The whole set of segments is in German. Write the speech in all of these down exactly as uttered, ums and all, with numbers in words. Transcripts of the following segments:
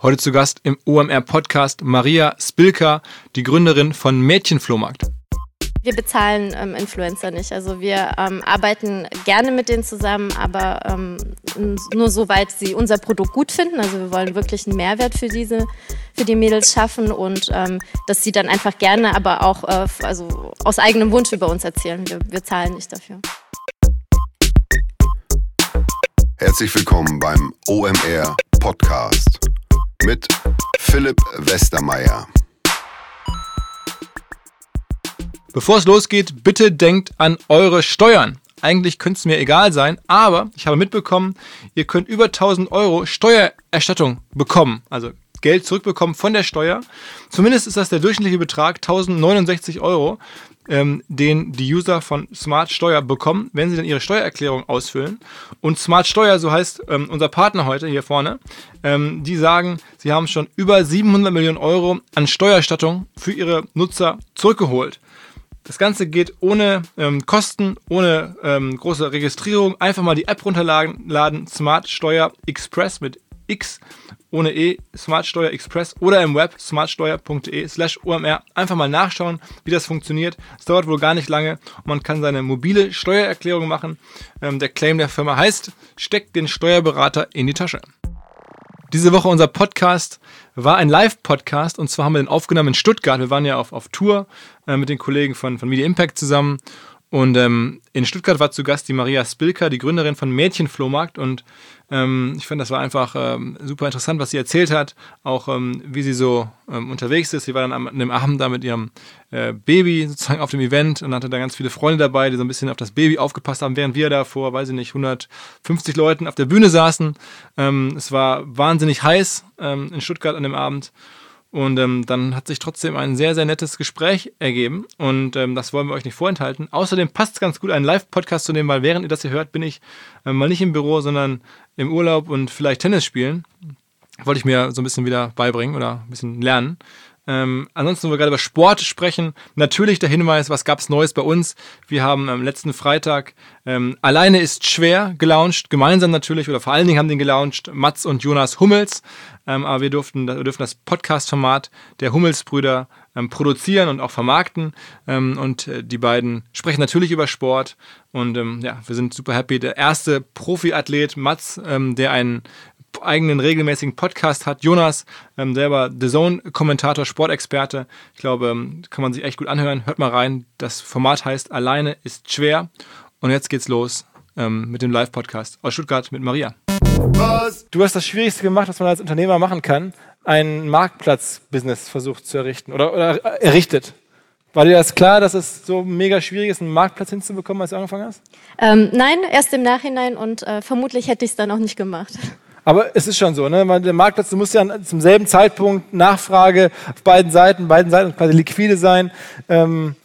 Heute zu Gast im O M R-Podcast Maria Spilker, die Gründerin von Mädchenflohmarkt. Wir bezahlen ähm, Influencer nicht. Also wir ähm, arbeiten gerne mit denen zusammen, aber ähm, nur soweit sie unser Produkt gut finden. Also wir wollen wirklich einen Mehrwert für diese, für die Mädels schaffen und ähm, dass sie dann einfach gerne, aber auch äh, also aus eigenem Wunsch über uns erzählen. Wir, wir zahlen nicht dafür. Herzlich willkommen beim O M R-Podcast mit Philipp Westermeier. Bevor es losgeht, bitte denkt an eure Steuern. Eigentlich könnte es mir egal sein, aber ich habe mitbekommen, ihr könnt über tausend Euro Steuererstattung bekommen, also Geld zurückbekommen von der Steuer. Zumindest ist das der durchschnittliche Betrag, tausendneunundsechzig Euro, ähm, den die User von Smart Steuer bekommen, wenn sie dann ihre Steuererklärung ausfüllen. Und Smart Steuer, so heißt ähm, unser Partner heute hier vorne, ähm, die sagen, sie haben schon über siebenhundert Millionen Euro an Steuererstattung für ihre Nutzer zurückgeholt. Das Ganze geht ohne ähm, Kosten, ohne ähm, große Registrierung. Einfach mal die App runterladen, laden, Smart Steuer Express mit X, ohne E, Smart Steuer Express oder im Web smartsteuer.de slash OMR. Einfach mal nachschauen, wie das funktioniert. Es dauert wohl gar nicht lange und man kann seine mobile Steuererklärung machen. Ähm, der Claim der Firma heißt, steckt den Steuerberater in die Tasche. Diese Woche unser Podcast war ein Live-Podcast und zwar haben wir den aufgenommen in Stuttgart. Wir waren ja auf, auf Tour äh, mit den Kollegen von, von Media Impact zusammen und ähm, in Stuttgart war zu Gast die Maria Spilker, die Gründerin von Mädchenflohmarkt und ähm, ich fand, das war einfach ähm, super interessant, was sie erzählt hat, auch ähm, wie sie so ähm, unterwegs ist. Sie war dann am, an dem Abend da mit ihrem äh, Baby sozusagen auf dem Event und hatte da ganz viele Freunde dabei, die so ein bisschen auf das Baby aufgepasst haben, während wir da vor, weiß ich nicht, hundertfünfzig Leuten auf der Bühne saßen. Ähm, es war wahnsinnig heiß ähm, in Stuttgart an dem Abend. Und ähm, dann hat sich trotzdem ein sehr, sehr nettes Gespräch ergeben und ähm, das wollen wir euch nicht vorenthalten. Außerdem passt es ganz gut, einen Live-Podcast zu nehmen, weil während ihr das hier hört, bin ich äh, mal nicht im Büro, sondern im Urlaub und vielleicht Tennis spielen. Wollte ich mir so ein bisschen wieder beibringen oder ein bisschen lernen. Ähm, ansonsten wollen wir gerade über Sport sprechen. Natürlich der Hinweis, was gab es Neues bei uns? Wir haben am letzten Freitag ähm, Alleine ist schwer gelauncht, gemeinsam natürlich, oder vor allen Dingen haben den gelauncht Mats und Jonas Hummels. Ähm, aber wir durften, wir dürfen das Podcast-Format der Hummels-Brüder ähm, produzieren und auch vermarkten. Ähm, und äh, die beiden sprechen natürlich über Sport. Und ähm, ja, wir sind super happy. Der erste Profiathlet Mats, ähm, der einen eigenen regelmäßigen Podcast hat. Jonas, ähm, selber The Zone-Kommentator, Sportexperte. Ich glaube, ähm, kann man sich echt gut anhören. Hört mal rein. Das Format heißt Alleine ist schwer. Und jetzt geht's los ähm, mit dem Live-Podcast aus Stuttgart mit Maria. Was? Du hast das Schwierigste gemacht, was man als Unternehmer machen kann. Ein Marktplatz-Business versucht zu errichten oder, oder errichtet. War dir das klar, dass es so mega schwierig ist, einen Marktplatz hinzubekommen, als du angefangen hast? Ähm, nein, erst im Nachhinein und äh, vermutlich hätte ich es dann auch nicht gemacht. Aber es ist schon so, ne? Der Marktplatz, du musst ja zum selben Zeitpunkt Nachfrage auf beiden Seiten, beiden Seiten quasi liquide sein. Ähm,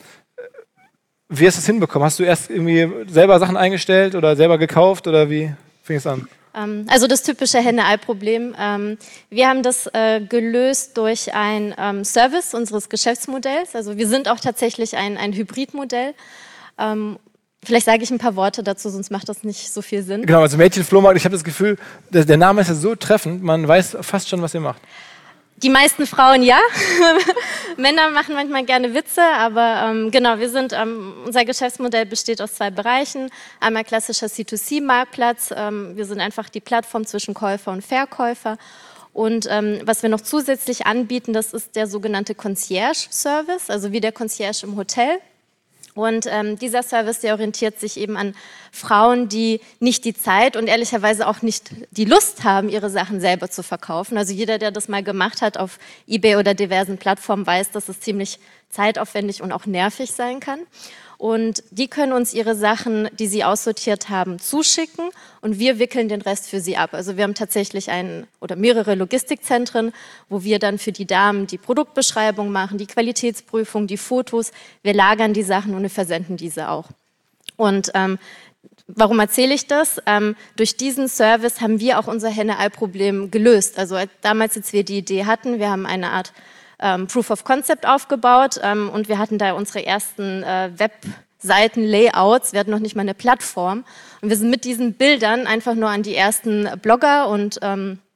wie hast du es hinbekommen? Hast du erst irgendwie selber Sachen eingestellt oder selber gekauft oder wie fing es an? Ähm, also das typische Henne-Ei-Problem. Ähm, wir haben das äh, gelöst durch ein ähm, Service unseres Geschäftsmodells. Also wir sind auch tatsächlich ein, ein Hybridmodell. Ähm, Vielleicht sage ich ein paar Worte dazu, sonst macht das nicht so viel Sinn. Genau, also Mädchenflohmarkt, ich habe das Gefühl, der, der Name ist ja so treffend, man weiß fast schon, was ihr macht. Die meisten Frauen ja. Männer machen manchmal gerne Witze, aber ähm, genau, wir sind, ähm, unser Geschäftsmodell besteht aus zwei Bereichen. Einmal klassischer C zwei C-Marktplatz. Ähm, wir sind einfach die Plattform zwischen Käufer und Verkäufer. Und ähm, was wir noch zusätzlich anbieten, das ist der sogenannte Concierge-Service, also wie der Concierge im Hotel. Und ähm, dieser Service, der orientiert sich eben an Frauen, die nicht die Zeit und ehrlicherweise auch nicht die Lust haben, ihre Sachen selber zu verkaufen. Also jeder, der das mal gemacht hat auf eBay oder diversen Plattformen, weiß, dass es ziemlich zeitaufwendig und auch nervig sein kann. Und die können uns ihre Sachen, die sie aussortiert haben, zuschicken und wir wickeln den Rest für sie ab. Also wir haben tatsächlich ein oder mehrere Logistikzentren, wo wir dann für die Damen die Produktbeschreibung machen, die Qualitätsprüfung, die Fotos. Wir lagern die Sachen und wir versenden diese auch. Und ähm, warum erzähle ich das? Ähm, durch diesen Service haben wir auch unser Henne-Ei-Problem gelöst. Also damals, als wir die Idee hatten, wir haben eine Art ähm, Proof of Concept aufgebaut ähm, und wir hatten da unsere ersten äh, Webseiten-Layouts. Wir hatten noch nicht mal eine Plattform. Und wir sind mit diesen Bildern einfach nur an die ersten Blogger und ähm,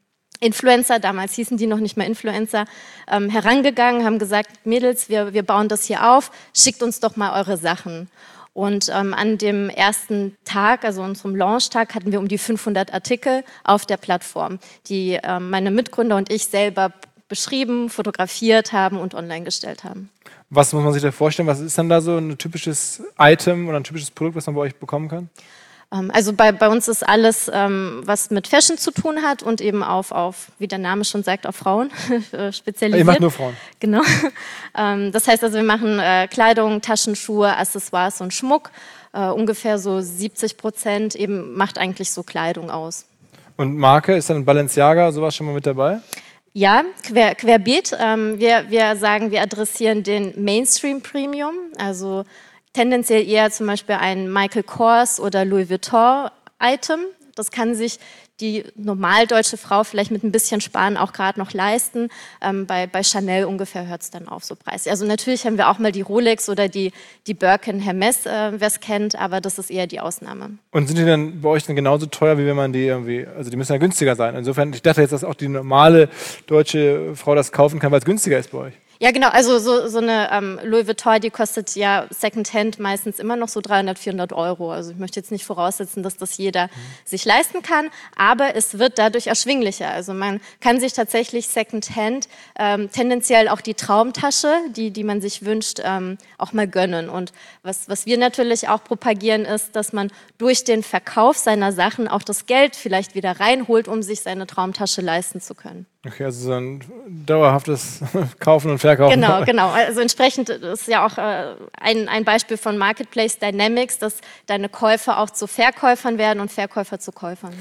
Influencer, damals hießen die noch nicht mal Influencer, ähm, herangegangen, haben gesagt, Mädels, wir, wir bauen das hier auf, schickt uns doch mal eure Sachen. Und ähm, an dem ersten Tag, also unserem Launchtag, hatten wir um die fünfhundert Artikel auf der Plattform, die ähm, meine Mitgründer und ich selber beschrieben, fotografiert haben und online gestellt haben. Was muss man sich da vorstellen? Was ist dann da so ein typisches Item oder ein typisches Produkt, was man bei euch bekommen kann? Also bei, bei uns ist alles, ähm, was mit Fashion zu tun hat und eben auf, auf wie der Name schon sagt, auf Frauen spezialisiert. Ihr macht nur Frauen? Genau. Ähm, das heißt also, wir machen äh, Kleidung, Taschenschuhe, Accessoires und Schmuck. Äh, ungefähr so siebzig Prozent eben macht eigentlich so Kleidung aus. Und Marke, ist dann Balenciaga, sowas schon mal mit dabei? Ja, quer, querbeet. Ähm, wir, wir sagen, wir adressieren den Mainstream Premium, also tendenziell eher zum Beispiel ein Michael Kors oder Louis Vuitton-Item. Das kann sich die normaldeutsche Frau vielleicht mit ein bisschen Sparen auch gerade noch leisten. Ähm, bei, bei Chanel ungefähr hört es dann auf, so preislich. Also natürlich haben wir auch mal die Rolex oder die, die Birkin Hermes, äh, wer es kennt, aber das ist eher die Ausnahme. Und sind die dann bei euch dann genauso teuer, wie wenn man die irgendwie, also die müssen ja günstiger sein. Insofern, ich dachte jetzt, dass auch die normale deutsche Frau das kaufen kann, weil es günstiger ist bei euch. Ja, genau. Also so, so eine ähm, Louis Vuitton, die kostet ja Secondhand meistens immer noch so dreihundert, vierhundert Euro. Also ich möchte jetzt nicht voraussetzen, dass das jeder mhm. sich leisten kann, aber es wird dadurch erschwinglicher. Also man kann sich tatsächlich Secondhand ähm, tendenziell auch die Traumtasche, die, die man sich wünscht, ähm, auch mal gönnen. Und was, was wir natürlich auch propagieren, ist, dass man durch den Verkauf seiner Sachen auch das Geld vielleicht wieder reinholt, um sich seine Traumtasche leisten zu können. Okay, also so ein dauerhaftes Kaufen und Verkaufen. Genau, genau. Also entsprechend ist ja auch äh, ein, ein Beispiel von Marketplace Dynamics, dass deine Käufer auch zu Verkäufern werden und Verkäufer zu Käufern.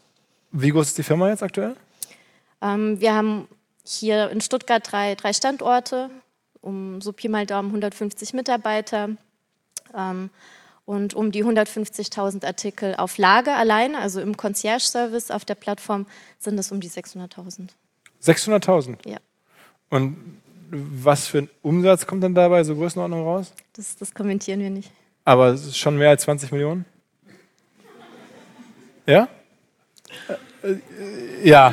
Wie groß ist die Firma jetzt aktuell? Ähm, wir haben hier in Stuttgart drei, drei Standorte, um so Pi mal Daumen hundertfünfzig Mitarbeiter ähm, und um die hundertfünfzigtausend Artikel auf Lager alleine, also im Concierge-Service auf der Plattform sind es um die sechshunderttausend. sechshunderttausend? Ja. Und was für ein Umsatz kommt dann dabei, so Größenordnung raus? Das, das kommentieren wir nicht. Aber es ist schon mehr als zwanzig Millionen? Ja? Äh, äh, ja.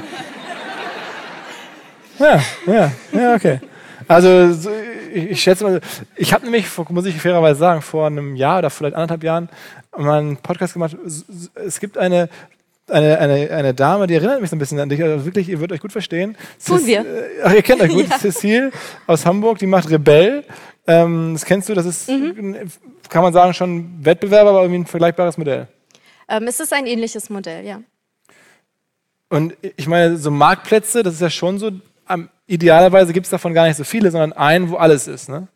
Ja, ja, ja, okay. Also so, ich, ich schätze mal, ich habe nämlich, muss ich fairerweise sagen, vor einem Jahr oder vielleicht anderthalb Jahren mal einen Podcast gemacht. Es gibt eine Eine, eine, eine Dame, die erinnert mich so ein bisschen an dich, also wirklich, ihr würdet euch gut verstehen. Tun Cec- wir. Äh, ach, ihr kennt euch gut, ja. Cecile aus Hamburg, die macht Rebell. Ähm, das kennst du, das ist, mhm. kann man sagen, schon ein Wettbewerber, aber irgendwie ein vergleichbares Modell. Ähm, es ist ein ähnliches Modell, ja. Und ich meine, so Marktplätze, das ist ja schon so, ähm, idealerweise gibt es davon gar nicht so viele, sondern einen, wo alles ist, ne?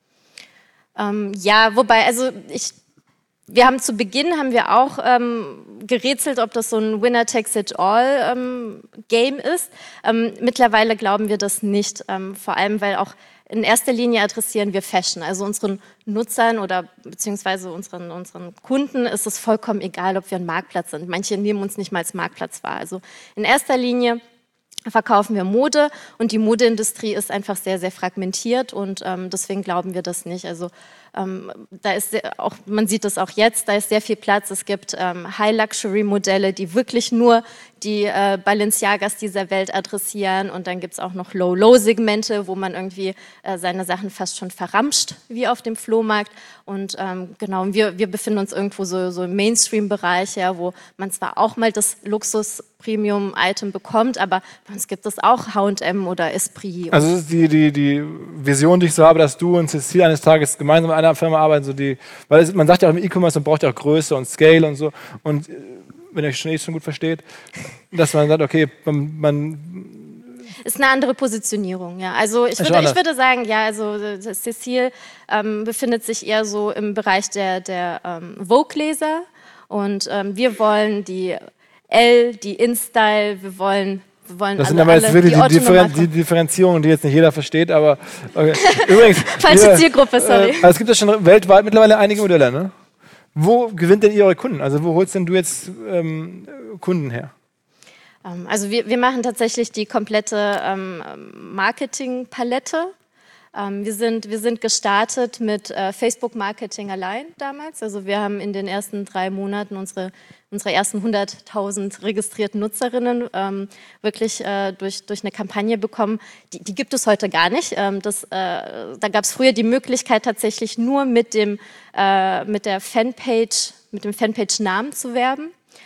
Ähm, ja, wobei, also ich Wir haben zu Beginn haben wir auch ähm, gerätselt, ob das so ein Winner-Takes-it-all-Game ähm, ist. Ähm, mittlerweile glauben wir das nicht, ähm, vor allem weil auch in erster Linie adressieren wir Fashion. Also unseren Nutzern oder beziehungsweise unseren, unseren Kunden ist es vollkommen egal, ob wir ein Marktplatz sind. Manche nehmen uns nicht mal als Marktplatz wahr. Also in erster Linie verkaufen wir Mode und die Modeindustrie ist einfach sehr, sehr fragmentiert und ähm, deswegen glauben wir das nicht. Also ähm, da ist sehr, auch, man sieht das auch jetzt, da ist sehr viel Platz. Es gibt ähm, High-Luxury-Modelle, die wirklich nur die äh, Balenciagas dieser Welt adressieren und dann gibt es auch noch Low-Low-Segmente, wo man irgendwie äh, seine Sachen fast schon verramscht, wie auf dem Flohmarkt. Und ähm, genau, wir, wir befinden uns irgendwo so, so im Mainstream-Bereich, ja, wo man zwar auch mal das Luxus-Premium-Item bekommt, aber bei uns gibt es auch H und M oder Esprit. Also das ist die, die, die Vision, die ich so habe, dass du und Cecile eines Tages gemeinsam in einer Firma arbeiten, so die, weil es, man sagt ja auch im E-Commerce, man braucht ja auch Größe und Scale und so. Und wenn ihr euch schon, eh schon gut versteht, dass man sagt, okay, man, man ist eine andere Positionierung, ja. Also ich würde, ich würde sagen, ja, also Cecile ähm, befindet sich eher so im Bereich der, der ähm, Vogue-Leser und ähm, wir wollen die L, die InStyle, wir wollen Wir wollen das alle, sind aber jetzt wirklich die, die, Differen die Differenzierungen, die jetzt nicht jeder versteht, aber okay. Übrigens, falsche wir, Zielgruppe, sorry. Äh, also es gibt ja schon weltweit mittlerweile einige Modelle, ne? Wo gewinnt denn ihr eure Kunden? Also wo holst denn du jetzt ähm, Kunden her? Also wir, wir machen tatsächlich die komplette ähm, Marketingpalette. Ähm, wir sind, wir sind gestartet mit äh, Facebook-Marketing allein damals. Also wir haben in den ersten drei Monaten unsere, unsere ersten hunderttausend registrierten Nutzerinnen ähm, wirklich äh, durch, durch eine Kampagne bekommen. Die, die gibt es heute gar nicht. Ähm, das, äh, da gab es früher die Möglichkeit, tatsächlich nur mit, dem, äh, mit der Fanpage, mit dem Fanpage-Namen zu werben.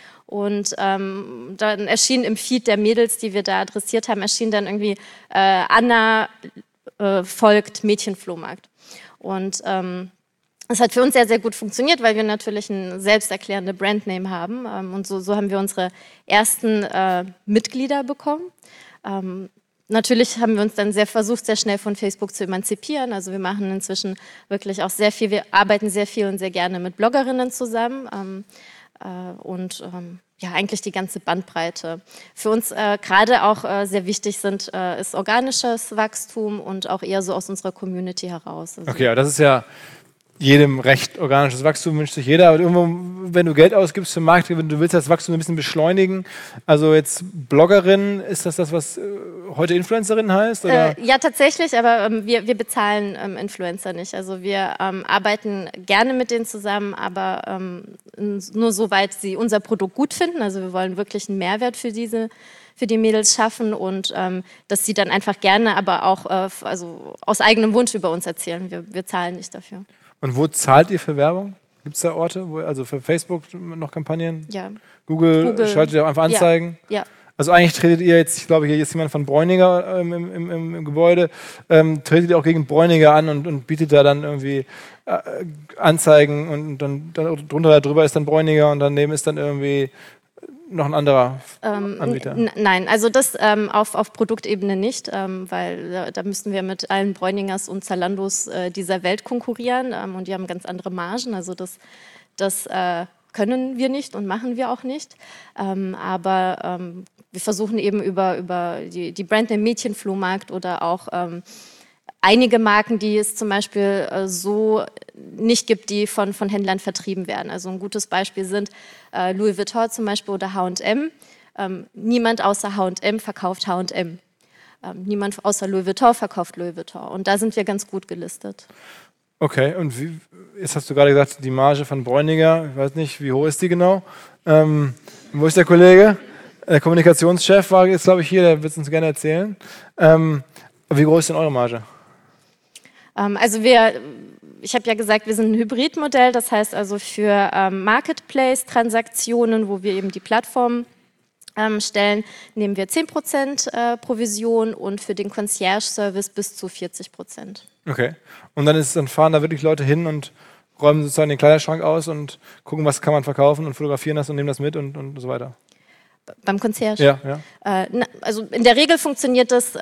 Und ähm, dann erschien im Feed der Mädels, die wir da adressiert haben, erschien dann irgendwie äh, Anna äh, folgt Mädchenflohmarkt. Und ähm, das hat für uns sehr, sehr gut funktioniert, weil wir natürlich einen selbsterklärenden Brandname haben. Ähm, und so, so haben wir unsere ersten äh, Mitglieder bekommen. Ähm, Natürlich haben wir uns dann sehr versucht, sehr schnell von Facebook zu emanzipieren. Also wir machen inzwischen wirklich auch sehr viel, wir arbeiten sehr viel und sehr gerne mit Bloggerinnen zusammen. Ähm, äh, und ähm, ja, eigentlich die ganze Bandbreite. Für uns äh, gerade auch äh, sehr wichtig sind, äh, ist organisches Wachstum und auch eher so aus unserer Community heraus. Also Okay, aber das ist ja jedem recht. Organisches Wachstum wünscht sich jeder, aber irgendwo, wenn du Geld ausgibst für Marketing, du willst das Wachstum ein bisschen beschleunigen. Also jetzt Bloggerin, ist das das, was äh, heute Influencerin heißt? Oder? Äh, ja, tatsächlich, aber ähm, wir, wir bezahlen ähm, Influencer nicht. Also wir ähm, arbeiten gerne mit denen zusammen, aber ähm, nur soweit sie unser Produkt gut finden. Also wir wollen wirklich einen Mehrwert für diese für die Mädels schaffen und ähm, dass sie dann einfach gerne, aber auch äh, also aus eigenem Wunsch über uns erzählen. Wir, wir zahlen nicht dafür. Und wo zahlt ihr für Werbung? Gibt es da Orte, wo, also für Facebook noch Kampagnen? Ja. Google, Google. schaltet ihr einfach Anzeigen? Ja. ja. Also eigentlich tretet ihr jetzt, ich glaube, hier ist jemand von Bräuninger ähm, im, im, im Gebäude, ähm, tretet ihr auch gegen Bräuninger an und, und bietet da dann irgendwie äh, Anzeigen und dann, dann drunter darüber ist dann Bräuninger und daneben ist dann irgendwie noch ein anderer ähm, Anbieter? N- nein, also das ähm, auf, auf Produktebene nicht, ähm, weil da, da müssten wir mit allen Bräuningers und Zalandos äh, dieser Welt konkurrieren ähm, und die haben ganz andere Margen, also das, das äh, können wir nicht und machen wir auch nicht, ähm, aber ähm, wir versuchen eben über, über die, die Brandname Mädchenflohmarkt oder auch ähm, einige Marken, die es zum Beispiel äh, so nicht gibt, die von, von Händlern vertrieben werden. Also ein gutes Beispiel sind äh, Louis Vuitton zum Beispiel oder H und M. Ähm, niemand außer H und M verkauft H und M. Ähm, niemand außer Louis Vuitton verkauft Louis Vuitton. Und da sind wir ganz gut gelistet. Okay, und wie, jetzt hast du gerade gesagt, die Marge von Bräuninger, ich weiß nicht, wie hoch ist die genau? Ähm, wo ist der Kollege? Der Kommunikationschef war jetzt, glaube ich, hier, der wird es uns gerne erzählen. Ähm, wie groß ist denn eure Marge? Ähm, also wir, ich habe ja gesagt, wir sind ein Hybridmodell, das heißt also für ähm, Marketplace-Transaktionen, wo wir eben die Plattform ähm, stellen, nehmen wir zehn Prozent äh, Provision und für den Concierge-Service bis zu vierzig Prozent. Okay. Und dann, ist, dann fahren da wirklich Leute hin und räumen sozusagen den Kleiderschrank aus und gucken, was kann man verkaufen und fotografieren das und nehmen das mit und, und so weiter. Beim Concierge? Ja, ja. Äh, na, also in der Regel funktioniert das äh,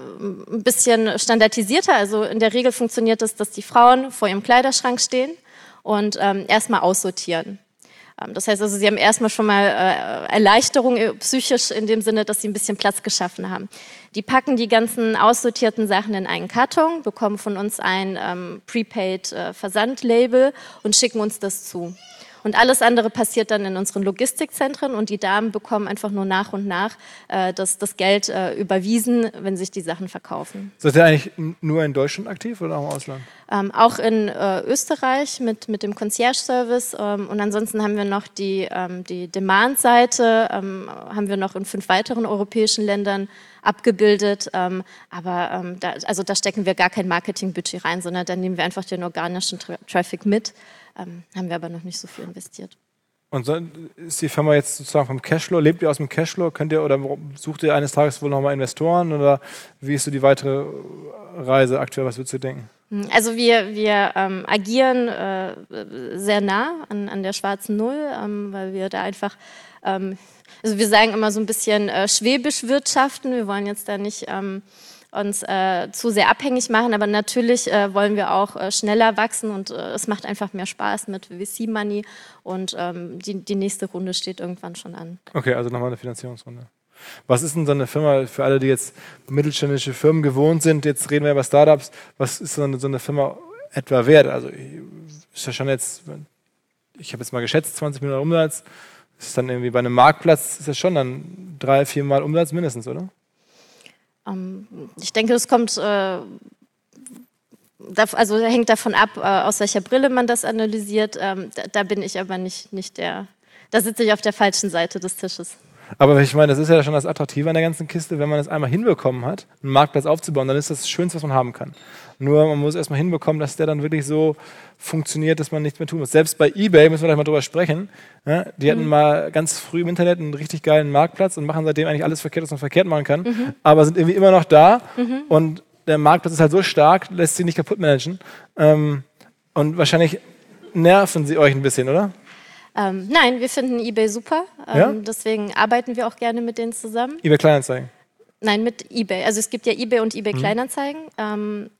ein bisschen standardisierter. Also in der Regel funktioniert das, dass die Frauen vor ihrem Kleiderschrank stehen und ähm, erstmal aussortieren. Ähm, das heißt also, sie haben erstmal schon mal äh, Erleichterung äh, psychisch in dem Sinne, dass sie ein bisschen Platz geschaffen haben. Die packen die ganzen aussortierten Sachen in einen Karton, bekommen von uns ein ähm, Prepaid äh, Versandlabel und schicken uns das zu. Und alles andere passiert dann in unseren Logistikzentren und die Damen bekommen einfach nur nach und nach äh, das, das Geld äh, überwiesen, wenn sich die Sachen verkaufen. Seid ihr eigentlich nur in Deutschland aktiv oder auch im Ausland? Ähm, auch in äh, Österreich mit, mit dem Concierge-Service ähm, und ansonsten haben wir noch die, ähm, die Demand-Seite, ähm, haben wir noch in fünf weiteren europäischen Ländern abgebildet, ähm, aber ähm, da, also da stecken wir gar kein Marketingbudget rein, sondern da nehmen wir einfach den organischen Tra- Traffic mit. Ähm, haben wir aber noch nicht so viel investiert. Und so, ist die Firma jetzt sozusagen vom Cashflow? Lebt ihr aus dem Cashflow? Könnt ihr oder sucht ihr eines Tages wohl nochmal Investoren oder wie ist so die weitere Reise aktuell? Was würdest du denken? Also wir, wir ähm, agieren äh, sehr nah an, an der schwarzen Null, ähm, weil wir da einfach, ähm, also wir sagen immer so ein bisschen äh, schwäbisch wirtschaften. Wir wollen jetzt da nicht ähm, uns äh, zu sehr abhängig machen, aber natürlich äh, wollen wir auch äh, schneller wachsen und äh, es macht einfach mehr Spaß mit V C-Money und ähm, die, die nächste Runde steht irgendwann schon an. Okay, also nochmal eine Finanzierungsrunde. Was ist denn so eine Firma, für alle, die jetzt mittelständische Firmen gewohnt sind, jetzt reden wir über Startups, was ist so eine, so eine Firma etwa wert? Also ist ja schon jetzt, ich habe jetzt mal geschätzt, zwanzig Millionen Umsatz, ist dann irgendwie bei einem Marktplatz, ist das schon dann drei, vier Mal Umsatz mindestens, oder? Ich denke, das kommt äh, also hängt davon ab, äh, aus welcher Brille man das analysiert. Ähm, da, da bin ich aber nicht, nicht der, da sitze ich auf der falschen Seite des Tisches. Aber ich meine, das ist ja schon das Attraktive an der ganzen Kiste, wenn man es einmal hinbekommen hat, einen Marktplatz aufzubauen, dann ist das das Schönste, was man haben kann. Nur man muss erstmal hinbekommen, dass der dann wirklich so funktioniert, dass man nichts mehr tun muss. Selbst bei eBay, müssen wir gleich mal drüber sprechen, ja, die hatten mhm. mal ganz früh im Internet einen richtig geilen Marktplatz und machen seitdem eigentlich alles verkehrt, was man verkehrt machen kann, mhm. aber sind irgendwie immer noch da mhm. und der Marktplatz ist halt so stark, lässt sie nicht kaputt managen. Ähm, und wahrscheinlich nerven sie euch ein bisschen, oder? Ähm, nein, wir finden eBay super. Ähm, ja? Deswegen arbeiten wir auch gerne mit denen zusammen. eBay Kleinanzeigen? Nein, mit eBay. Also es gibt ja eBay und eBay mhm. Kleinanzeigen. Ähm,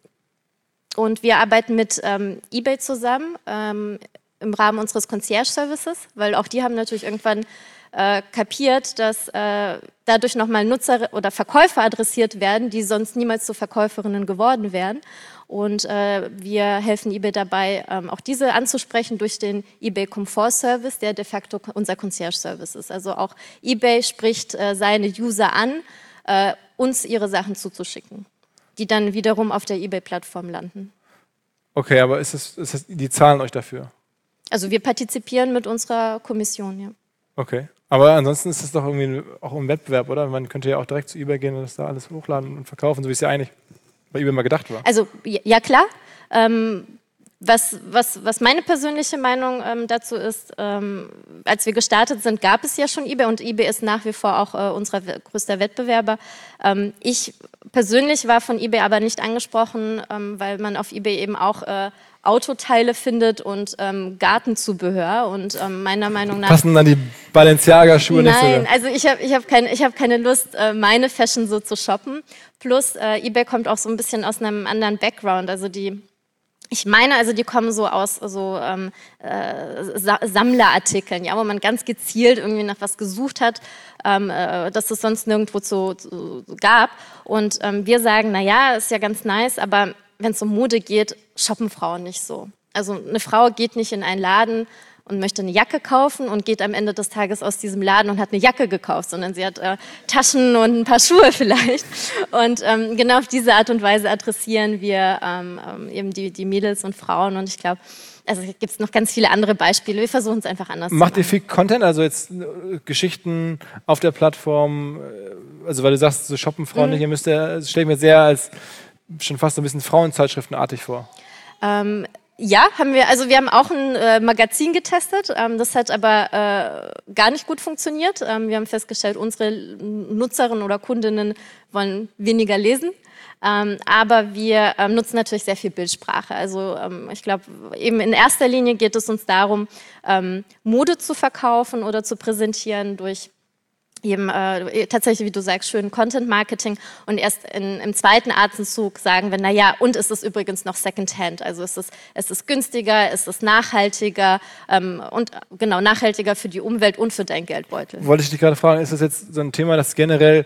und wir arbeiten mit ähm, eBay zusammen ähm, im Rahmen unseres Concierge-Services, weil auch die haben natürlich irgendwann äh, kapiert, dass äh, dadurch nochmal Nutzer oder Verkäufer adressiert werden, die sonst niemals zu Verkäuferinnen geworden wären. Und äh, wir helfen eBay dabei, ähm, auch diese anzusprechen durch den eBay Komfort Service, der de facto unser Concierge-Service ist. Also auch eBay spricht äh, seine User an, äh, uns ihre Sachen zuzuschicken, die dann wiederum auf der eBay-Plattform landen. Okay, aber ist es, ist es, die zahlen euch dafür? Also wir partizipieren mit unserer Kommission, ja. Okay, aber ansonsten ist es doch irgendwie auch ein Wettbewerb, oder? Man könnte ja auch direkt zu eBay gehen und das da alles hochladen und verkaufen, so wie es ja eigentlich bei eBay mal gedacht war. Also ja klar. Ähm, was, was, was meine persönliche Meinung ähm, dazu ist, ähm, als wir gestartet sind, gab es ja schon eBay und eBay ist nach wie vor auch äh, unser größter Wettbewerber. Ähm, ich persönlich war von eBay aber nicht angesprochen, ähm, weil man auf eBay eben auch äh, Autoteile findet und ähm, Gartenzubehör und ähm, meiner Meinung nach... Passen dann die Balenciaga-Schuhe nicht so? Nein, also ich habe ich hab keine, ich hab keine Lust, äh, meine Fashion so zu shoppen. Plus äh, eBay kommt auch so ein bisschen aus einem anderen Background. Also die, ich meine, also die kommen so aus so ähm, äh, Sa- Sammlerartikeln, ja, wo man ganz gezielt irgendwie nach was gesucht hat, ähm, äh, das es sonst nirgendwo zu, zu, zu gab. Und ähm, wir sagen, naja, ist ja ganz nice, aber wenn es um Mode geht, shoppen Frauen nicht so. Also eine Frau geht nicht in einen Laden und möchte eine Jacke kaufen und geht am Ende des Tages aus diesem Laden und hat eine Jacke gekauft, sondern sie hat äh, Taschen und ein paar Schuhe vielleicht. Und ähm, genau auf diese Art und Weise adressieren wir ähm, eben die, die Mädels und Frauen. Und ich glaube, also gibt es noch ganz viele andere Beispiele. Wir versuchen es einfach anders Macht zu machen. Macht ihr viel Content, also jetzt äh, Geschichten auf der Plattform, äh, also weil du sagst, so shoppen Frauen mhm. nicht, ihr müsst ja, das stelle ich mir sehr als schon fast so ein bisschen Frauenzeitschriftenartig vor. Ähm, ja, haben wir. Also wir haben auch ein äh, Magazin getestet. Ähm, das hat aber äh, gar nicht gut funktioniert. Ähm, wir haben festgestellt, unsere Nutzerinnen oder Kundinnen wollen weniger lesen. Ähm, aber wir ähm, nutzen natürlich sehr viel Bildsprache. Also ähm, ich glaube, eben in erster Linie geht es uns darum, ähm, Mode zu verkaufen oder zu präsentieren durch eben äh, tatsächlich, wie du sagst, schön Content-Marketing und erst in, im zweiten Atemzug sagen wir, naja, und ist es übrigens noch Secondhand, also ist es, ist es günstiger, ist es nachhaltiger ähm, und genau, nachhaltiger für die Umwelt und für dein Geldbeutel. Wollte ich dich gerade fragen, ist das jetzt so ein Thema, das generell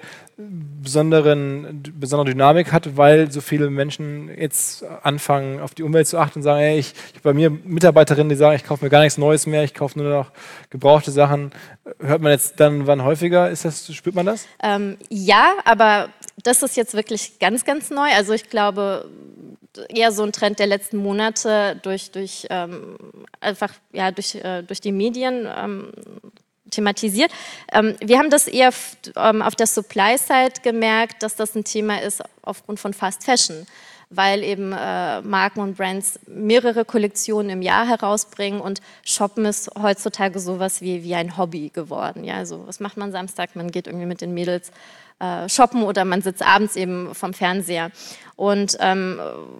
besonderen, besondere Dynamik hat, weil so viele Menschen jetzt anfangen, auf die Umwelt zu achten und sagen, ey, ich, ich bei mir Mitarbeiterinnen, die sagen, ich kaufe mir gar nichts Neues mehr, ich kaufe nur noch gebrauchte Sachen. Hört man jetzt dann wann häufiger? Ist das, spürt man das? Ähm, ja, aber das ist jetzt wirklich ganz, ganz neu. Also ich glaube, eher so ein Trend der letzten Monate durch, durch ähm, einfach ja, durch, äh, durch die Medien ähm, thematisiert. Ähm, wir haben das eher f- ähm, auf der Supply-Side gemerkt, dass das ein Thema ist aufgrund von Fast Fashion, weil eben äh, Marken und Brands mehrere Kollektionen im Jahr herausbringen und Shoppen ist heutzutage sowas wie, wie ein Hobby geworden. Ja, also was macht man Samstag? Man geht irgendwie mit den Mädels äh, shoppen oder man sitzt abends eben vom Fernseher. Und ähm,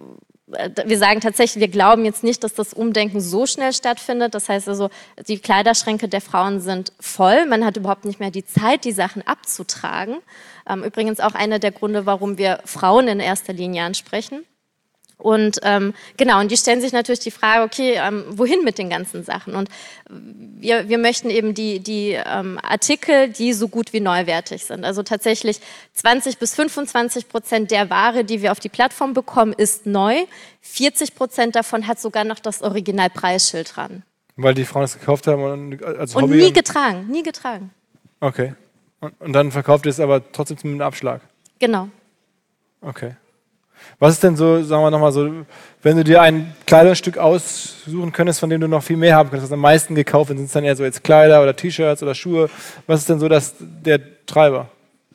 wir sagen tatsächlich, wir glauben jetzt nicht, dass das Umdenken so schnell stattfindet. Das heißt also, die Kleiderschränke der Frauen sind voll. Man hat überhaupt nicht mehr die Zeit, die Sachen abzutragen. Ähm, übrigens auch einer der Gründe, warum wir Frauen in erster Linie ansprechen. Und ähm, genau, und die stellen sich natürlich die Frage, okay, ähm, wohin mit den ganzen Sachen? Und wir, wir möchten eben die, die ähm, Artikel, die so gut wie neuwertig sind. Also tatsächlich zwanzig bis fünfundzwanzig Prozent der Ware, die wir auf die Plattform bekommen, ist neu. vierzig Prozent davon hat sogar noch das Originalpreisschild dran. Weil die Frauen es gekauft haben und als und Hobby? nie getragen, nie getragen. Okay. Und, und dann verkauft ihr es aber trotzdem mit einem Abschlag? Genau. Okay. Was ist denn so, sagen wir nochmal so, wenn du dir ein Kleidungsstück aussuchen könntest, von dem du noch viel mehr haben könntest, was am meisten gekauft wird, sind es dann eher so jetzt Kleider oder T-Shirts oder Schuhe? Was ist denn so das, der Treiber?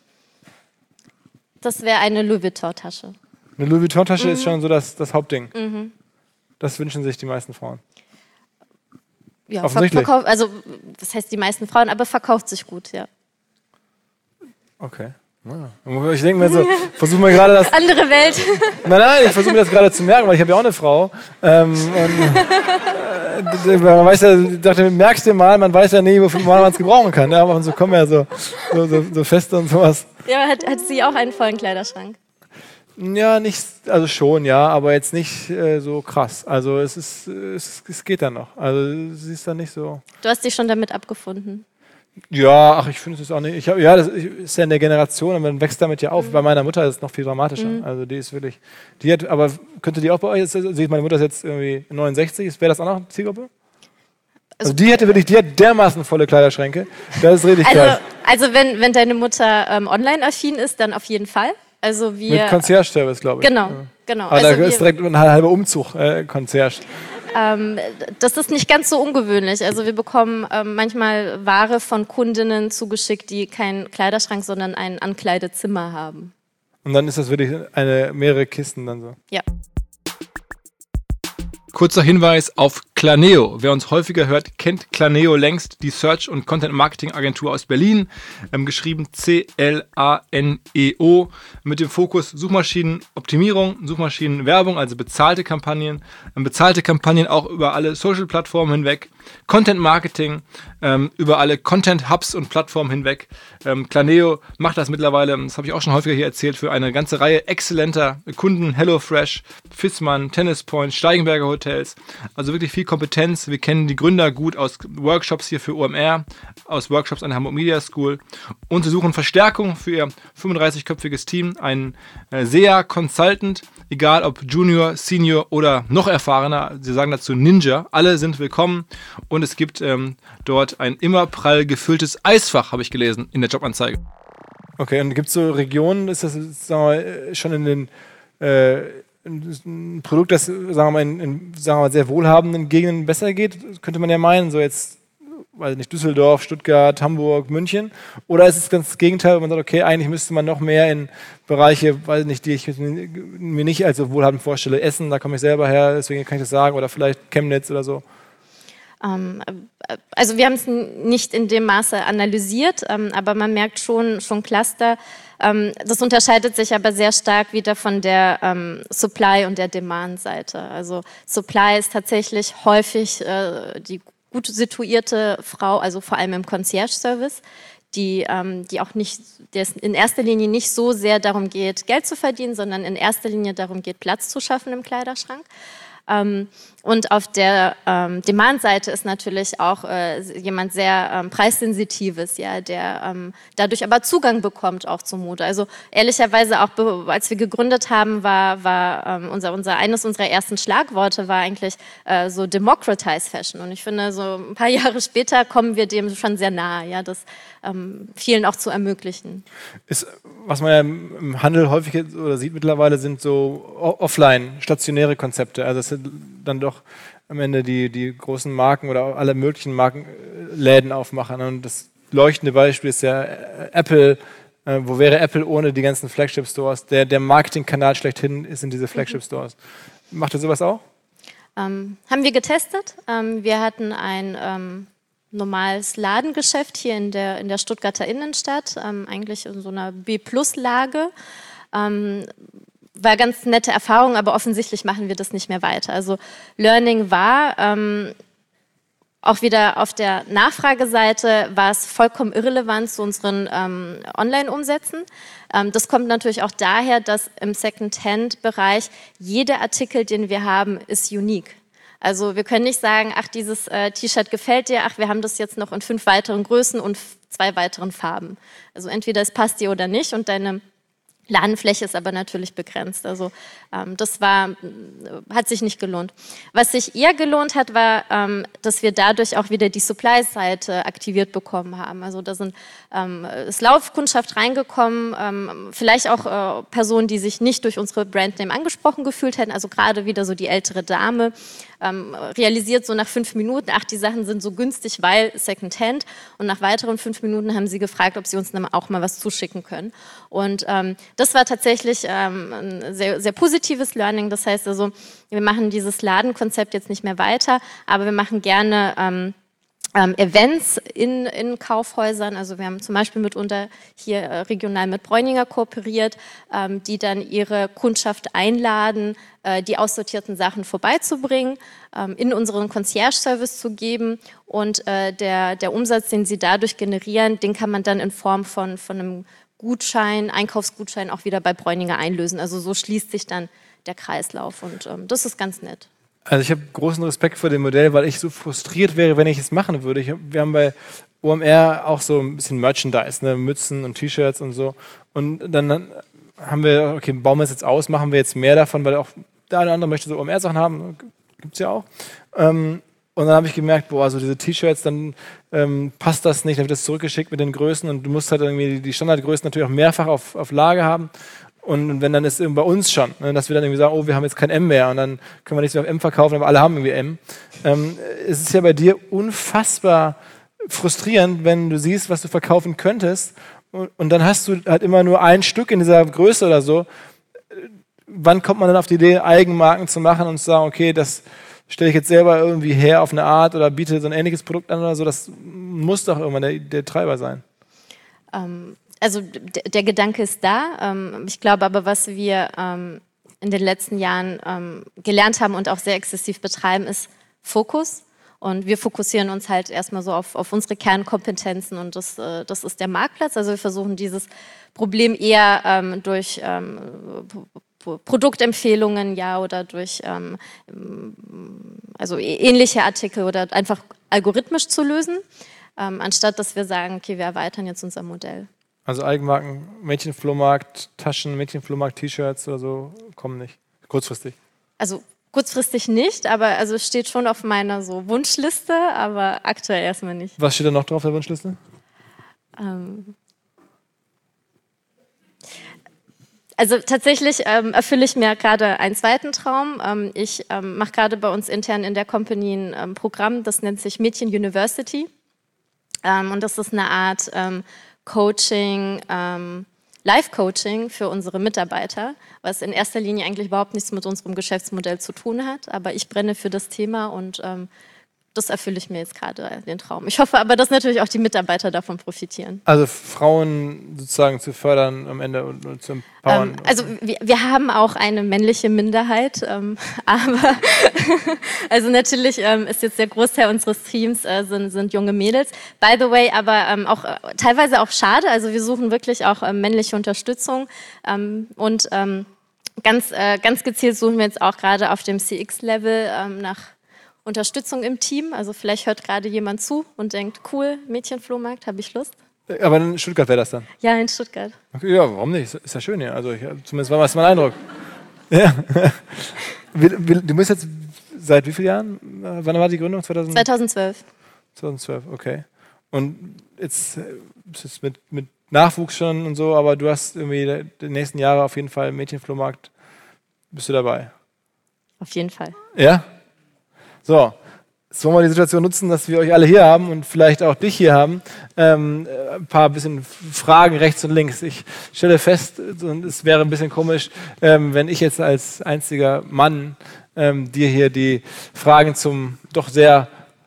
Das wäre eine Louis Vuitton-Tasche. Eine Louis Vuitton-Tasche mhm. ist schon so das, das Hauptding. Mhm. Das wünschen sich die meisten Frauen. Ja, verkauft, also das heißt die meisten Frauen, aber verkauft sich gut, ja. Okay. Ja. Ich denke mir so, versuche mir gerade das... Andere Welt. Nein, nein, ich versuche mir das gerade zu merken, weil ich habe ja auch eine Frau. Ähm, und, äh, man weiß ja, ich dachte, merkst du mal, man weiß ja nie, wofür man es gebrauchen kann. Ja, und so kommen wir ja so, so, so, so feste und sowas. Ja, hat, hat sie auch einen vollen Kleiderschrank? Ja, nicht, also schon, ja, aber jetzt nicht äh, so krass. Also es ist, es, es geht dann noch. Also sie ist dann nicht so. Du hast dich schon damit abgefunden? Ja, ach, ich finde es auch nicht. Ich hab, ja, das ist ja in der Generation und man wächst damit ja auf. Mhm. Bei meiner Mutter ist es noch viel dramatischer. Mhm. Also die ist wirklich, die hat, aber könnte die auch bei euch, jetzt, sehe ich, meine Mutter ist jetzt irgendwie neunundsechzig, wäre das auch noch eine Zielgruppe? Also die hätte wirklich, die hat dermaßen volle Kleiderschränke. Das ist richtig also, geil. Also wenn, wenn deine Mutter ähm, online affin ist, dann auf jeden Fall. Also wir, mit Concierge-Service, glaube ich. Genau, ja. genau. Aber also da ist direkt ein halber Umzug, äh, Concierge. Ähm, das ist nicht ganz so ungewöhnlich. Also wir bekommen ähm, manchmal Ware von Kundinnen zugeschickt, die keinen Kleiderschrank, sondern ein Ankleidezimmer haben. Und dann ist das wirklich eine, mehrere Kisten dann so? Ja. Kurzer Hinweis auf Claneo. Wer uns häufiger hört, kennt Claneo längst, die Search- und Content-Marketing-Agentur aus Berlin, ähm, geschrieben C L A N E O, mit dem Fokus Suchmaschinenoptimierung, Suchmaschinenwerbung, also bezahlte Kampagnen, ähm, bezahlte Kampagnen auch über alle Social-Plattformen hinweg, Content-Marketing ähm, über alle Content-Hubs und Plattformen hinweg. Ähm, Claneo macht das mittlerweile, das habe ich auch schon häufiger hier erzählt, für eine ganze Reihe exzellenter Kunden, HelloFresh, Fissmann, Tennis Point, Steigenberger Hotels, also wirklich viel Kompetenz. Wir kennen die Gründer gut aus Workshops hier für O M R, aus Workshops an der Hamburg Media School und sie suchen Verstärkung für ihr fünfunddreißig-köpfiges Team, einen äh, S E A-Consultant, egal ob Junior, Senior oder noch erfahrener, sie sagen dazu Ninja, alle sind willkommen und es gibt ähm, dort ein immer prall gefülltes Eisfach, habe ich gelesen, in der Jobanzeige. Okay, und gibt es so Regionen, ist das sagen wir, schon in den äh, ein Produkt, das sagen wir mal, in, in sagen wir mal, sehr wohlhabenden Gegenden besser geht, könnte man ja meinen, so jetzt, weiß nicht, Düsseldorf, Stuttgart, Hamburg, München, oder ist es ganz das Gegenteil, wo man sagt, okay, eigentlich müsste man noch mehr in Bereiche, weiß nicht, die ich mir nicht als so wohlhabend vorstelle, Essen, da komme ich selber her, deswegen kann ich das sagen, oder vielleicht Chemnitz oder so. Ähm, also wir haben es nicht in dem Maße analysiert, ähm, aber man merkt schon, schon Cluster. Ähm, das unterscheidet sich aber sehr stark wieder von der ähm, Supply- und der Demand-Seite. Also Supply ist tatsächlich häufig äh, die gut situierte Frau, also vor allem im Concierge-Service, die, ähm, die auch nicht, der es in erster Linie nicht so sehr darum geht, Geld zu verdienen, sondern in erster Linie darum geht, Platz zu schaffen im Kleiderschrank. Ähm, und auf der ähm, Demand-Seite ist natürlich auch äh, jemand sehr ähm, preissensitives, ja, der ähm, dadurch aber Zugang bekommt auch zur Mode. Also ehrlicherweise auch, als wir gegründet haben, war, war ähm, unser, unser eines unserer ersten Schlagworte war eigentlich äh, so Democratize Fashion. Und ich finde, so ein paar Jahre später kommen wir dem schon sehr nahe, ja, das ähm, vielen auch zu ermöglichen. Ist, was man ja im Handel häufig oder sieht mittlerweile, sind so offline, stationäre Konzepte. Also es sind dann doch am Ende die, die großen Marken oder alle möglichen Markenläden aufmachen. Und das leuchtende Beispiel ist ja Apple. Äh, wo wäre Apple ohne die ganzen Flagship-Stores? Der, der Marketingkanal schlechthin ist in diese Flagship-Stores. Macht ihr sowas auch? Ähm, haben wir getestet. Ähm, wir hatten ein ähm, normales Ladengeschäft hier in der, in der Stuttgarter Innenstadt, ähm, eigentlich in so einer B-Plus-Lage. Ähm, war ganz nette Erfahrung, aber offensichtlich machen wir das nicht mehr weiter. Also Learning war, ähm, auch wieder auf der Nachfrageseite war es vollkommen irrelevant zu unseren ähm, Online-Umsätzen. Ähm, das kommt natürlich auch daher, dass im Second-Hand-Bereich jeder Artikel, den wir haben, ist unique. Also wir können nicht sagen, ach, dieses äh, T-Shirt gefällt dir, ach, wir haben das jetzt noch in fünf weiteren Größen und zwei weiteren Farben. Also entweder es passt dir oder nicht und deine Ladenfläche ist aber natürlich begrenzt. Also ähm, das war, hat sich nicht gelohnt. Was sich eher gelohnt hat, war, ähm, dass wir dadurch auch wieder die Supply-Seite aktiviert bekommen haben. Also da sind ähm, ist Laufkundschaft reingekommen, ähm, vielleicht auch äh, Personen, die sich nicht durch unsere Brandname angesprochen gefühlt hätten. Also gerade wieder so die ältere Dame ähm, realisiert so nach fünf Minuten, ach, die Sachen sind so günstig, weil Secondhand. Und nach weiteren fünf Minuten haben sie gefragt, ob sie uns dann auch mal was zuschicken können. Und ähm, das war tatsächlich ähm, ein sehr, sehr positives Learning. Das heißt also, wir machen dieses Ladenkonzept jetzt nicht mehr weiter, aber wir machen gerne ähm, ähm, Events in, in Kaufhäusern. Also wir haben zum Beispiel mitunter hier äh, regional mit Bräuninger kooperiert, ähm, die dann ihre Kundschaft einladen, äh, die aussortierten Sachen vorbeizubringen, ähm, in unseren Concierge-Service zu geben und äh, der, der Umsatz, den sie dadurch generieren, den kann man dann in Form von, von einem Gutschein, Einkaufsgutschein auch wieder bei Bräuninger einlösen. Also so schließt sich dann der Kreislauf und ähm, das ist ganz nett. Also ich habe großen Respekt vor dem Modell, weil ich so frustriert wäre, wenn ich es machen würde. Ich hab, wir haben bei O M R auch so ein bisschen Merchandise, ne? Mützen und T-Shirts und so. Und dann haben wir, okay, bauen wir es jetzt aus, machen wir jetzt mehr davon, weil auch der eine oder andere möchte so O M R-Sachen haben, gibt es ja auch. Ähm, Und dann habe ich gemerkt, boah, so diese T-Shirts, dann ähm, passt das nicht, dann wird das zurückgeschickt mit den Größen und du musst halt irgendwie die Standardgrößen natürlich auch mehrfach auf, auf Lager haben. Und wenn dann ist bei uns schon, ne, dass wir dann irgendwie sagen, oh, wir haben jetzt kein M mehr und dann können wir nichts mehr auf M verkaufen, aber alle haben irgendwie M. Ähm, es ist ja bei dir unfassbar frustrierend, wenn du siehst, was du verkaufen könntest und, und dann hast du halt immer nur ein Stück in dieser Größe oder so. Wann kommt man dann auf die Idee, Eigenmarken zu machen und zu sagen, okay, das stelle ich jetzt selber irgendwie her auf eine Art oder biete so ein ähnliches Produkt an oder so, das muss doch irgendwann der, der Treiber sein. Ähm, also d- der Gedanke ist da. Ähm, ich glaube aber, was wir ähm, in den letzten Jahren ähm, gelernt haben und auch sehr exzessiv betreiben, ist Fokus. Und wir fokussieren uns halt erstmal so auf, auf unsere Kernkompetenzen und das, äh, das ist der Marktplatz. Also wir versuchen dieses Problem eher ähm, durch ähm, Produktempfehlungen, ja, oder durch ähm, also ähnliche Artikel oder einfach algorithmisch zu lösen, ähm, anstatt dass wir sagen, okay, wir erweitern jetzt unser Modell. Also Eigenmarken, Mädchenflohmarkt, Taschen, Mädchenflohmarkt, T-Shirts oder so kommen nicht, kurzfristig. Also kurzfristig nicht, aber also es steht schon auf meiner so Wunschliste, aber aktuell erstmal nicht. Was steht da noch drauf auf der Wunschliste? Ähm Also tatsächlich ähm, erfülle ich mir gerade einen zweiten Traum. Ähm, ich ähm, mache gerade bei uns intern in der Company ein ähm, Programm, das nennt sich Mädchen University. Ähm, und das ist eine Art ähm, Coaching, ähm, Live-Coaching für unsere Mitarbeiter, was in erster Linie eigentlich überhaupt nichts mit unserem Geschäftsmodell zu tun hat. Aber ich brenne für das Thema und ähm, das erfülle ich mir jetzt gerade den Traum. Ich hoffe aber, dass natürlich auch die Mitarbeiter davon profitieren. Also Frauen sozusagen zu fördern am Ende und, und zu empowern. Ähm, also wir, wir haben auch eine männliche Minderheit, ähm, aber also natürlich ähm, ist jetzt der Großteil unseres Teams äh, sind, sind junge Mädels. By the way, aber ähm, auch äh, teilweise auch schade. Also wir suchen wirklich auch äh, männliche Unterstützung ähm, und ähm, ganz, äh, ganz gezielt suchen wir jetzt auch gerade auf dem C X-Level ähm, nach Unterstützung im Team. Also vielleicht hört gerade jemand zu und denkt, cool, Mädchenflohmarkt, habe ich Lust. Aber in Stuttgart wäre das dann? Ja, in Stuttgart. Okay, ja, warum nicht? Ist ja schön hier. Also ich, zumindest war das mein Eindruck. Ja. Du bist jetzt seit wie vielen Jahren? Wann war die Gründung? zweitausend? zweitausendzwölf. zweitausendzwölf, okay. Und jetzt ist es mit, mit Nachwuchs schon und so, aber du hast irgendwie die nächsten Jahre auf jeden Fall Mädchenflohmarkt. Bist du dabei? Auf jeden Fall. Ja? So, jetzt wollen wir die Situation nutzen, dass wir euch alle hier haben und vielleicht auch dich hier haben. Ähm, ein paar bisschen Fragen rechts und links. Ich stelle fest, und es wäre ein bisschen komisch, ähm, wenn ich jetzt als einziger Mann ähm, dir hier die Fragen zum doch sehr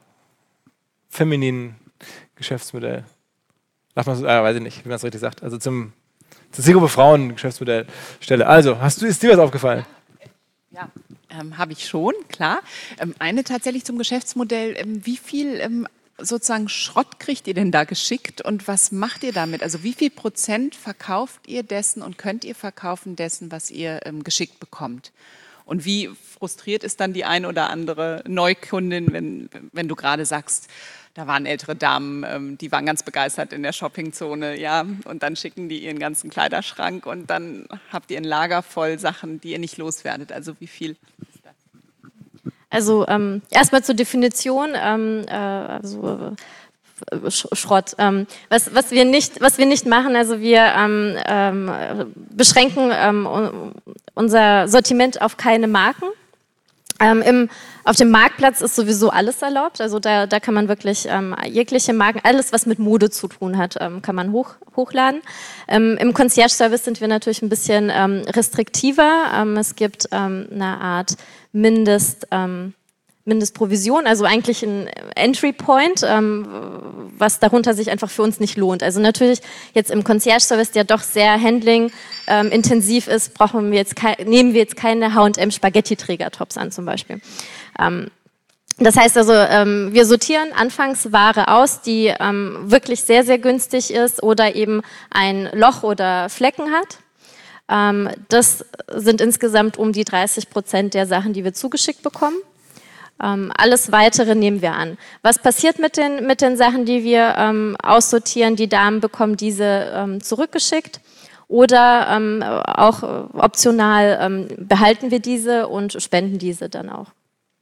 femininen Geschäftsmodell, darf man so, äh, weiß ich nicht, wie man es richtig sagt, also zum, zur Zielgruppe Frauen Geschäftsmodell stelle. Also, hast du, ist dir was aufgefallen? Ja, ähm, habe ich schon, klar. Ähm, eine tatsächlich zum Geschäftsmodell. Ähm, wie viel ähm, sozusagen Schrott kriegt ihr denn da geschickt und was macht ihr damit? Also wie viel Prozent verkauft ihr dessen und könnt ihr verkaufen dessen, was ihr ähm, geschickt bekommt? Und wie frustriert ist dann die ein oder andere Neukundin, wenn, wenn du gerade sagst, da waren ältere Damen, ähm, die waren ganz begeistert in der Shoppingzone, ja, und dann schicken die ihren ganzen Kleiderschrank und dann habt ihr ein Lager voll Sachen, die ihr nicht loswerdet. Also wie viel ist das? Also ähm, erstmal zur Definition, ähm, äh, also äh, Sch Schrott. Ähm, was, was, wir nicht, was wir nicht machen, also wir ähm, ähm, beschränken ähm, unser Sortiment auf keine Marken. Ähm, im, auf dem Marktplatz ist sowieso alles erlaubt, also da, da kann man wirklich ähm, jegliche Marken, alles was mit Mode zu tun hat, ähm, kann man hoch, hochladen. Ähm, Im Concierge-Service sind wir natürlich ein bisschen ähm, restriktiver. Ähm, es gibt ähm, eine Art Mindest, ähm, Mindestprovision, also eigentlich ein Entry Point, ähm, was darunter sich einfach für uns nicht lohnt. Also natürlich jetzt im Concierge-Service, der doch sehr Handling ähm, intensiv ist, brauchen wir jetzt nehmen wir jetzt keine H und M Spaghetti-Träger-Tops an zum Beispiel. Ähm, das heißt also, ähm, wir sortieren anfangs Ware aus, die ähm, wirklich sehr, sehr günstig ist oder eben ein Loch oder Flecken hat. Ähm, das sind insgesamt um die dreißig Prozent der Sachen, die wir zugeschickt bekommen. Ähm, alles Weitere nehmen wir an. Was passiert mit den, mit den Sachen, die wir ähm, aussortieren? Die Damen bekommen diese ähm, zurückgeschickt oder ähm, auch äh, optional ähm, behalten wir diese und spenden diese dann auch.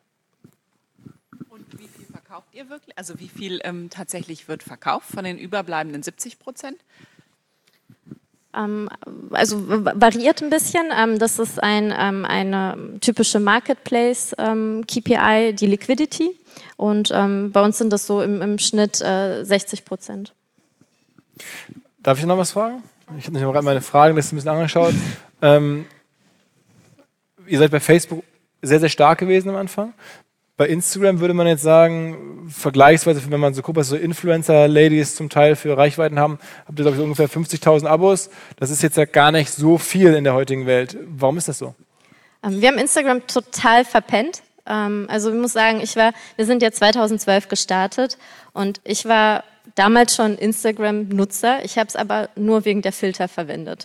Und wie viel verkauft ihr wirklich? Also wie viel ähm, tatsächlich wird verkauft von den überbleibenden siebzig Prozent? Also variiert ein bisschen. Das ist ein, eine typische Marketplace-K P I, die Liquidity. Und bei uns sind das so im, im Schnitt sechzig Prozent. Darf ich noch was fragen? Ich habe noch gerade meine Fragenliste ein bisschen angeschaut. Ähm, ihr seid bei Facebook sehr, sehr stark gewesen am Anfang. Bei Instagram würde man jetzt sagen, vergleichsweise, wenn man so guckt, was so Influencer-Ladies zum Teil für Reichweiten haben, habt ihr, glaube ich, so ungefähr fünfzigtausend Abos. Das ist jetzt ja gar nicht so viel in der heutigen Welt. Warum ist das so? Wir haben Instagram total verpennt. Also ich muss sagen, ich war, wir sind ja zweitausendzwölf gestartet und ich war damals schon Instagram-Nutzer. Ich habe es aber nur wegen der Filter verwendet.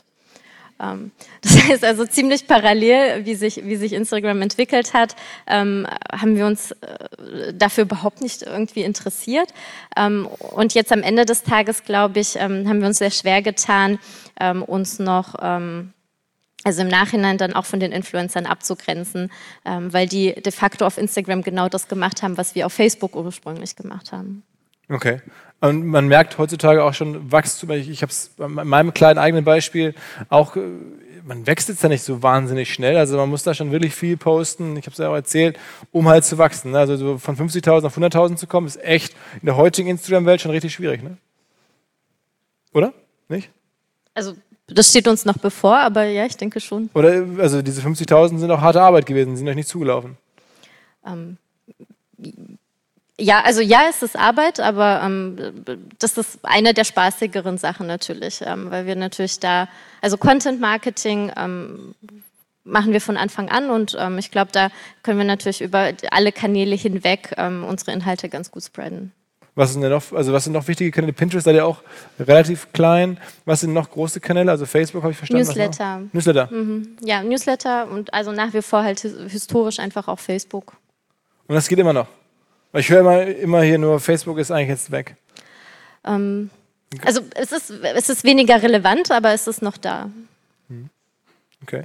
Das heißt also ziemlich parallel, wie sich, wie sich Instagram entwickelt hat, ähm, haben wir uns äh, dafür überhaupt nicht irgendwie interessiert. Ähm, und jetzt am Ende des Tages, glaube ich, ähm, haben wir uns sehr schwer getan, ähm, uns noch, ähm, also im Nachhinein dann auch von den Influencern abzugrenzen, ähm, weil die de facto auf Instagram genau das gemacht haben, was wir auf Facebook ursprünglich gemacht haben. Okay. Und man merkt heutzutage auch schon Wachstum. Ich habe es bei meinem kleinen eigenen Beispiel auch, man wächst jetzt da nicht so wahnsinnig schnell. Also man muss da schon wirklich viel posten. Ich habe es ja auch erzählt, um halt zu wachsen. Also so von fünfzigtausend auf hunderttausend zu kommen, ist echt in der heutigen Instagram-Welt schon richtig schwierig, ne? Oder? Nicht? Also das steht uns noch bevor, aber ja, ich denke schon. Oder also diese fünfzigtausend sind auch harte Arbeit gewesen, sind euch nicht zugelaufen. Ähm, Ja, also ja, es ist Arbeit, aber ähm, das ist eine der spaßigeren Sachen natürlich, ähm, weil wir natürlich da, also Content Marketing ähm, machen wir von Anfang an und ähm, ich glaube, da können wir natürlich über alle Kanäle hinweg ähm, unsere Inhalte ganz gut spreaden. Was sind denn noch, also was sind noch wichtige Kanäle? Pinterest seid ihr auch relativ klein. Was sind noch große Kanäle? Also Facebook habe ich verstanden. Newsletter. Newsletter. Mhm. Ja, Newsletter und also nach wie vor halt historisch einfach auch Facebook. Und das geht immer noch? Ich höre immer, immer hier nur, Facebook ist eigentlich jetzt weg. Ähm, also es ist, es ist weniger relevant, aber es ist noch da. Okay.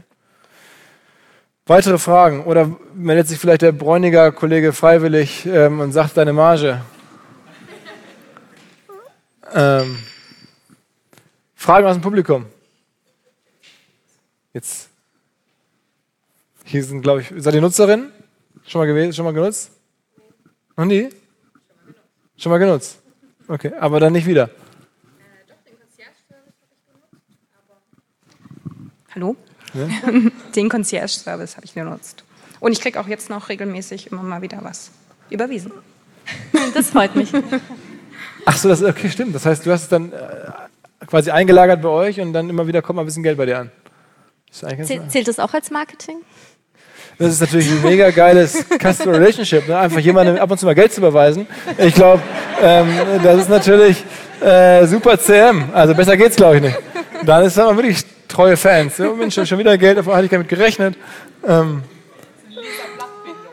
Weitere Fragen? Oder meldet sich vielleicht der Bräuniger Kollege freiwillig ähm, und sagt deine Marge? ähm, Fragen aus dem Publikum? Jetzt. Hier sind, glaube ich, seid ihr Nutzerin? Schon mal gewesen, schon mal genutzt? Noch nie? Schon mal genutzt? Okay, aber dann nicht wieder. Äh, doch, den Concierge-Service habe ich genutzt. Hallo? Ja? Den Concierge-Service habe ich genutzt. Und ich kriege auch jetzt noch regelmäßig immer mal wieder was überwiesen. Das freut mich. Ach so, das, okay, stimmt. Das heißt, du hast es dann äh, quasi eingelagert bei euch und dann immer wieder kommt mal ein bisschen Geld bei dir an. Das ist Zähl, zählt das auch als Marketing? Das ist natürlich ein mega geiles Customer Relationship, ne? Einfach jemandem ab und zu mal Geld zu überweisen. Ich glaube, ähm, das ist natürlich äh, super C M. Also besser geht's, glaube ich, nicht. Dann ist man wirklich treue Fans. Ja, Mensch, schon wieder Geld, davon hatte ich gar nicht gerechnet. Ähm,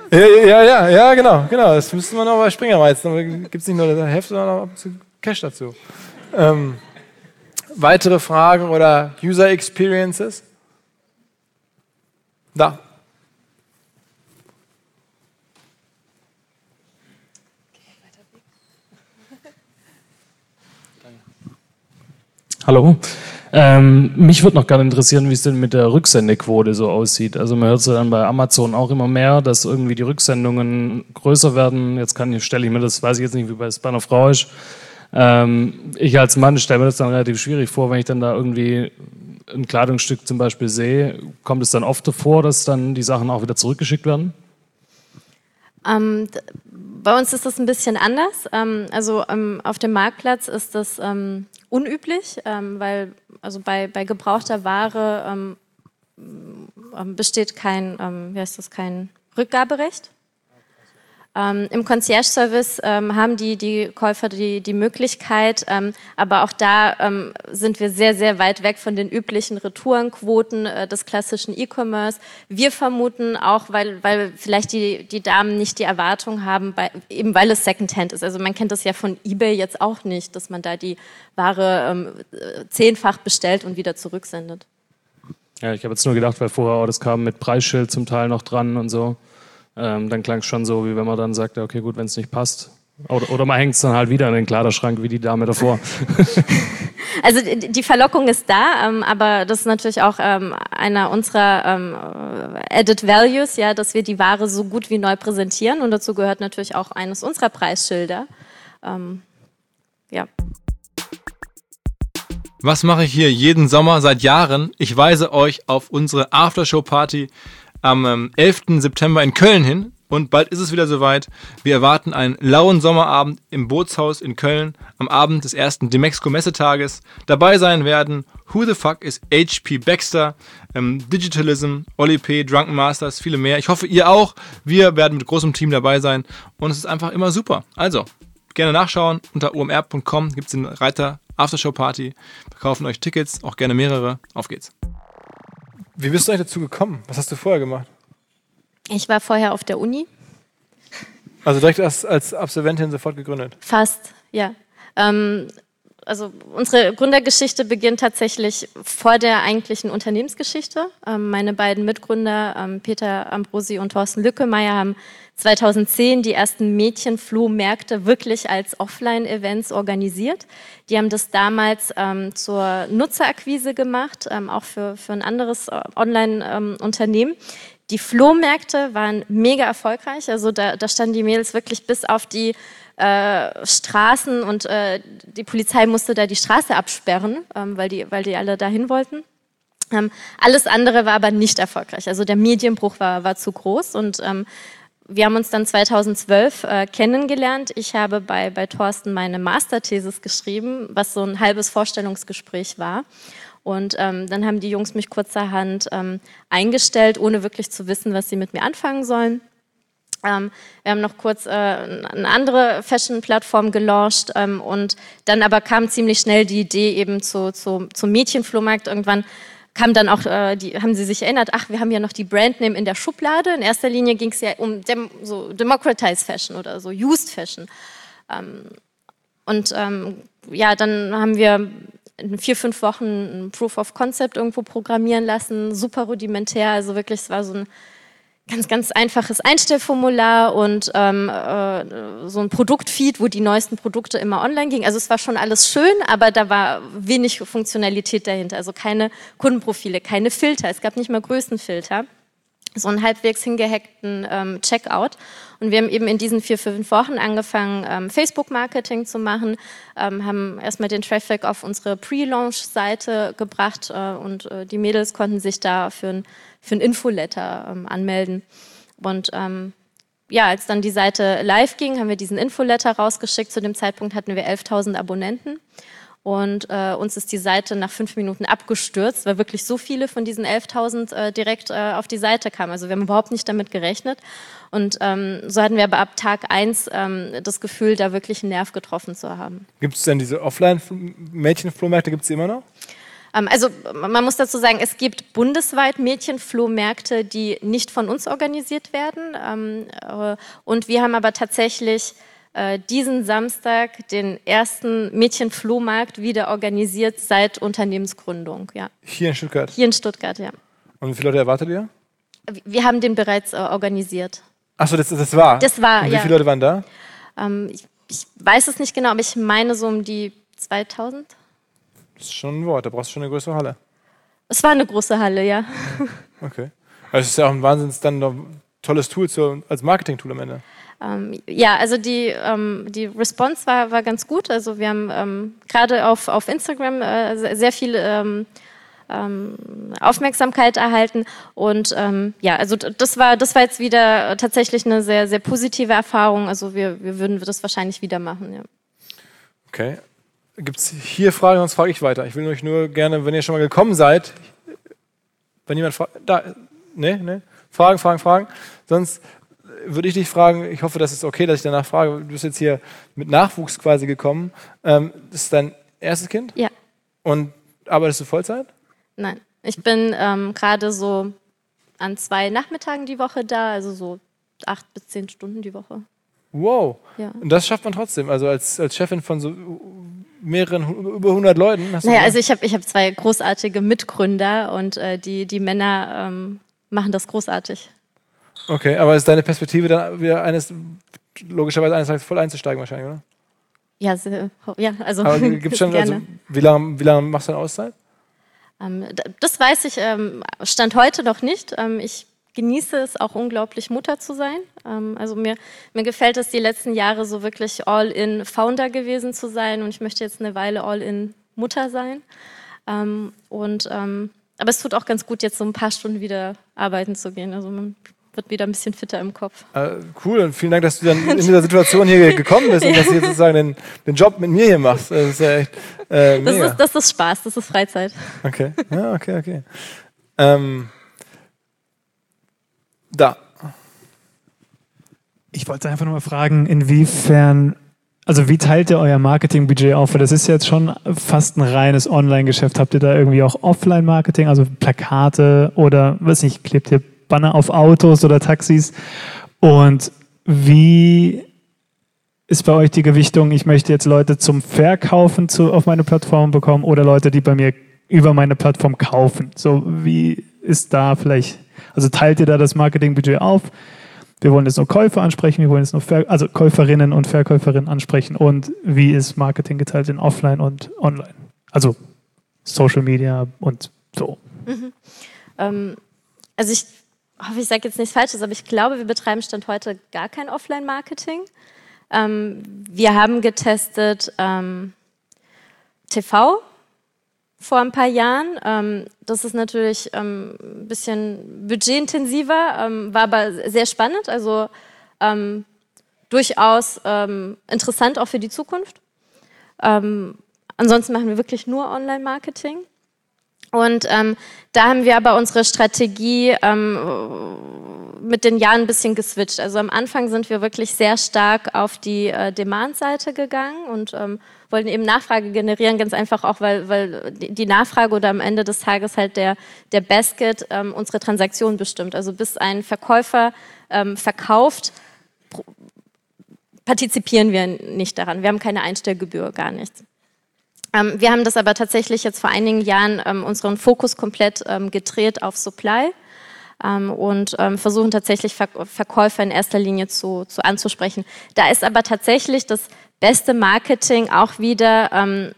Ja, ja, ja, ja, genau, genau. Das müsste man noch bei Springer weizen. Gibt es nicht nur das Heft, sondern auch ab und zu Cash dazu. Ähm, weitere Fragen oder User Experiences? Da. Hallo. Ähm, mich würde noch gerne interessieren, wie es denn mit der Rücksendequote so aussieht. Also man hört so dann bei Amazon auch immer mehr, dass irgendwie die Rücksendungen größer werden. Jetzt kann, stelle ich mir das, weiß ich jetzt nicht, wie es bei einer Frau ist. Ähm, ich als Mann stelle mir das dann relativ schwierig vor, wenn ich dann da irgendwie ein Kleidungsstück zum Beispiel sehe. Kommt es dann oft davor, dass dann die Sachen auch wieder zurückgeschickt werden? Ähm, bei uns ist das ein bisschen anders. Ähm, also ähm, auf dem Marktplatz ist das ähm, unüblich, ähm, weil also bei, bei gebrauchter Ware ähm, ähm, besteht kein, ähm, wie heißt das, kein Rückgaberecht. Ähm, Im Concierge-Service ähm, haben die, die Käufer die, die Möglichkeit, ähm, aber auch da ähm, sind wir sehr, sehr weit weg von den üblichen Retourenquoten äh, des klassischen E-Commerce. Wir vermuten auch, weil, weil vielleicht die, die Damen nicht die Erwartung haben, bei, eben weil es Secondhand ist. Also man kennt das ja von eBay jetzt auch nicht, dass man da die Ware ähm, zehnfach bestellt und wieder zurücksendet. Ja, ich habe jetzt nur gedacht, weil vorher auch das kam mit Preisschild zum Teil noch dran und so. Ähm, dann klang es schon so, wie wenn man dann sagt, ja, okay, gut, wenn es nicht passt. Oder, oder man hängt es dann halt wieder in den Kleiderschrank, wie die Dame davor. Also die, die Verlockung ist da, ähm, aber das ist natürlich auch ähm, einer unserer ähm, Added Values, ja, dass wir die Ware so gut wie neu präsentieren. Und dazu gehört natürlich auch eines unserer Preisschilder. Ähm, ja. Was mache ich hier jeden Sommer seit Jahren? Ich weise euch auf unsere Aftershow-Party am elften September in Köln hin und bald ist es wieder soweit. Wir erwarten einen lauen Sommerabend im Bootshaus in Köln am Abend des ersten Demexco-Messetages. Dabei sein werden Who the Fuck is H P Baxter, ähm, Digitalism, Oli P., Drunken Masters, viele mehr. Ich hoffe, ihr auch. Wir werden mit großem Team dabei sein und es ist einfach immer super. Also, gerne nachschauen. Unter o m r punkt com gibt es den Reiter Aftershow-Party. Wir kaufen euch Tickets, auch gerne mehrere. Auf geht's. Wie bist du eigentlich dazu gekommen? Was hast du vorher gemacht? Ich war vorher auf der Uni. Also direkt als, als Absolventin sofort gegründet? Fast, ja. Ähm, also unsere Gründergeschichte beginnt tatsächlich vor der eigentlichen Unternehmensgeschichte. Ähm, meine beiden Mitgründer, ähm, Peter Ambrosi und Thorsten Lückemeier, haben zweitausendzehn die ersten Mädchenflohmärkte wirklich als Offline-Events organisiert. Die haben das damals ähm, zur Nutzerakquise gemacht, ähm, auch für, für ein anderes äh, Online-Unternehmen. Ähm, die Flohmärkte waren mega erfolgreich, also da, da standen die Mädels wirklich bis auf die äh, Straßen und äh, die Polizei musste da die Straße absperren, ähm, weil, die, weil die alle dahin wollten. Ähm, alles andere war aber nicht erfolgreich, also der Medienbruch war, war zu groß und ähm, wir haben uns dann zweitausendzwölf äh, kennengelernt. Ich habe bei, bei Thorsten meine Masterthesis geschrieben, was so ein halbes Vorstellungsgespräch war. Und ähm, dann haben die Jungs mich kurzerhand ähm, eingestellt, ohne wirklich zu wissen, was sie mit mir anfangen sollen. Ähm, wir haben noch kurz äh, eine andere Fashion-Plattform gelauncht ähm, und dann aber kam ziemlich schnell die Idee eben zu, zu, zum Mädchenflohmarkt. Irgendwann kam dann auch, äh, die, haben sie sich erinnert, ach, wir haben ja noch die Brandname in der Schublade. In erster Linie ging es ja um dem, so Democratized Fashion oder so Used Fashion. Ähm, und ähm, ja, dann haben wir in vier, fünf Wochen ein Proof of Concept irgendwo programmieren lassen, super rudimentär, also wirklich, es war so ein ganz, ganz einfaches Einstellformular und ähm, äh, so ein Produktfeed, wo die neuesten Produkte immer online gingen. Also es war schon alles schön, aber da war wenig Funktionalität dahinter. Also keine Kundenprofile, keine Filter. Es gab nicht mal Größenfilter. So einen halbwegs hingehackten ähm, Checkout. Und wir haben eben in diesen vier, fünf Wochen angefangen, ähm, Facebook-Marketing zu machen, ähm, haben erstmal den Traffic auf unsere Pre-Launch-Seite gebracht äh, und äh, die Mädels konnten sich da für ein, für ein Infoletter ähm, anmelden. Und ähm, ja, als dann die Seite live ging, haben wir diesen Infoletter rausgeschickt. Zu dem Zeitpunkt hatten wir elftausend Abonnenten. Und äh, uns ist die Seite nach fünf Minuten abgestürzt, weil wirklich so viele von diesen elftausend äh, direkt äh, auf die Seite kamen. Also wir haben überhaupt nicht damit gerechnet. Und ähm, so hatten wir aber ab Tag eins ähm, das Gefühl, da wirklich einen Nerv getroffen zu haben. Gibt es denn diese Offline-Mädchenflohmärkte, gibt es die immer noch? Ähm, also man muss dazu sagen, es gibt bundesweit Mädchenflohmärkte, die nicht von uns organisiert werden. Ähm, äh, und wir haben aber tatsächlich äh, diesen Samstag den ersten Mädchenflohmarkt wieder organisiert seit Unternehmensgründung. Ja. Hier in Stuttgart? Hier in Stuttgart, ja. Und wie viele Leute erwartet ihr? Wir haben den bereits äh, organisiert. Achso, das, das war? Das war, Und wie ja. viele Leute waren da? Ähm, ich, ich weiß es nicht genau, aber ich meine so um die zweitausend. Das ist schon ein Wort, da brauchst du schon eine größere Halle. Es war eine große Halle, ja. Okay. Also es ist ja auch ein wahnsinnig dann noch tolles Tool zu, als Marketing-Tool am Ende. Ähm, ja, also die, ähm, die Response war, war ganz gut. Also wir haben ähm, gerade auf, auf Instagram äh, sehr viel ähm, ähm, Aufmerksamkeit erhalten. Und ähm, ja, also das war, das war jetzt wieder tatsächlich eine sehr, sehr positive Erfahrung. Also wir, wir würden das wahrscheinlich wieder machen, ja. Okay. Gibt es hier Fragen, sonst frage ich weiter. Ich will euch nur gerne, wenn ihr schon mal gekommen seid, wenn jemand fragt, da, ne, ne, Fragen, Fragen, Fragen. Sonst würde ich dich fragen, ich hoffe, das ist okay, dass ich danach frage, du bist jetzt hier mit Nachwuchs quasi gekommen. Ähm, das ist dein erstes Kind? Ja. Und arbeitest du Vollzeit? Nein, ich bin ähm, gerade so an zwei Nachmittagen die Woche da, also so acht bis zehn Stunden die Woche. Wow. Ja. Und das schafft man trotzdem, also als, als Chefin von so mehreren, über hundert Leuten. Hast naja, du also ich habe ich hab zwei großartige Mitgründer und äh, die, die Männer ähm, machen das großartig. Okay, aber ist deine Perspektive dann wieder eines, logischerweise eines Tages voll einzusteigen wahrscheinlich, oder? Ja, sehr, ja also aber gibt's schon, gerne. also, wie lange wie lange machst du eine Auszeit? Ähm, das weiß ich, ähm, Stand heute noch nicht. Ähm, ich genieße es auch unglaublich, Mutter zu sein. Ähm, also mir, mir gefällt es, die letzten Jahre so wirklich all-in Founder gewesen zu sein und ich möchte jetzt eine Weile all-in Mutter sein. Ähm, und, ähm, aber es tut auch ganz gut, jetzt so ein paar Stunden wieder arbeiten zu gehen. Also man wird wieder ein bisschen fitter im Kopf. Äh, cool, und vielen Dank, dass du dann in dieser Situation hier gekommen bist und dass du jetzt sozusagen den, den Job mit mir hier machst. Das ist ja echt äh, mega. Das ist, das ist Spaß, das ist Freizeit. Okay, ja, okay, okay. Ähm, da. Ich wollte einfach nur mal fragen, inwiefern, also wie teilt ihr euer Marketingbudget auf? Weil das ist jetzt schon fast ein reines Online-Geschäft. Habt ihr da irgendwie auch Offline-Marketing, also Plakate oder, weiß nicht, klebt ihr Banner auf Autos oder Taxis? Und wie ist bei euch die Gewichtung, ich möchte jetzt Leute zum Verkaufen zu, auf meine Plattform bekommen oder Leute, die bei mir über meine Plattform kaufen? So, wie ist da vielleicht, also teilt ihr da das Marketingbudget auf? Wir wollen jetzt nur Käufer ansprechen, wir wollen jetzt nur Ver also Käuferinnen und Verkäuferinnen ansprechen. Und wie ist Marketing geteilt in Offline und Online? Also Social Media und so. Mhm. Ähm, also ich hoffe, ich sage jetzt nichts Falsches, aber ich glaube, wir betreiben Stand heute gar kein Offline-Marketing. Ähm, wir haben getestet ähm, T V vor ein paar Jahren. Ähm, das ist natürlich ähm, ein bisschen budgetintensiver, ähm, war aber sehr spannend, also ähm, durchaus ähm, interessant auch für die Zukunft. Ähm, ansonsten machen wir wirklich nur Online-Marketing. Und ähm, da haben wir aber unsere Strategie ähm, mit den Jahren ein bisschen geswitcht. Also am Anfang sind wir wirklich sehr stark auf die äh, Demand-Seite gegangen und ähm, wollten eben Nachfrage generieren, ganz einfach auch, weil, weil die Nachfrage oder am Ende des Tages halt der, der Basket ähm, unsere Transaktion bestimmt. Also bis ein Verkäufer ähm, verkauft, partizipieren wir nicht daran. Wir haben keine Einstellgebühr, gar nichts. Ähm, wir haben das aber tatsächlich jetzt vor einigen Jahren ähm, unseren Fokus komplett ähm, gedreht auf Supply ähm, und ähm, versuchen tatsächlich Ver Verkäufer in erster Linie zu, zu anzusprechen. Da ist aber tatsächlich das beste Marketing auch wieder ähm,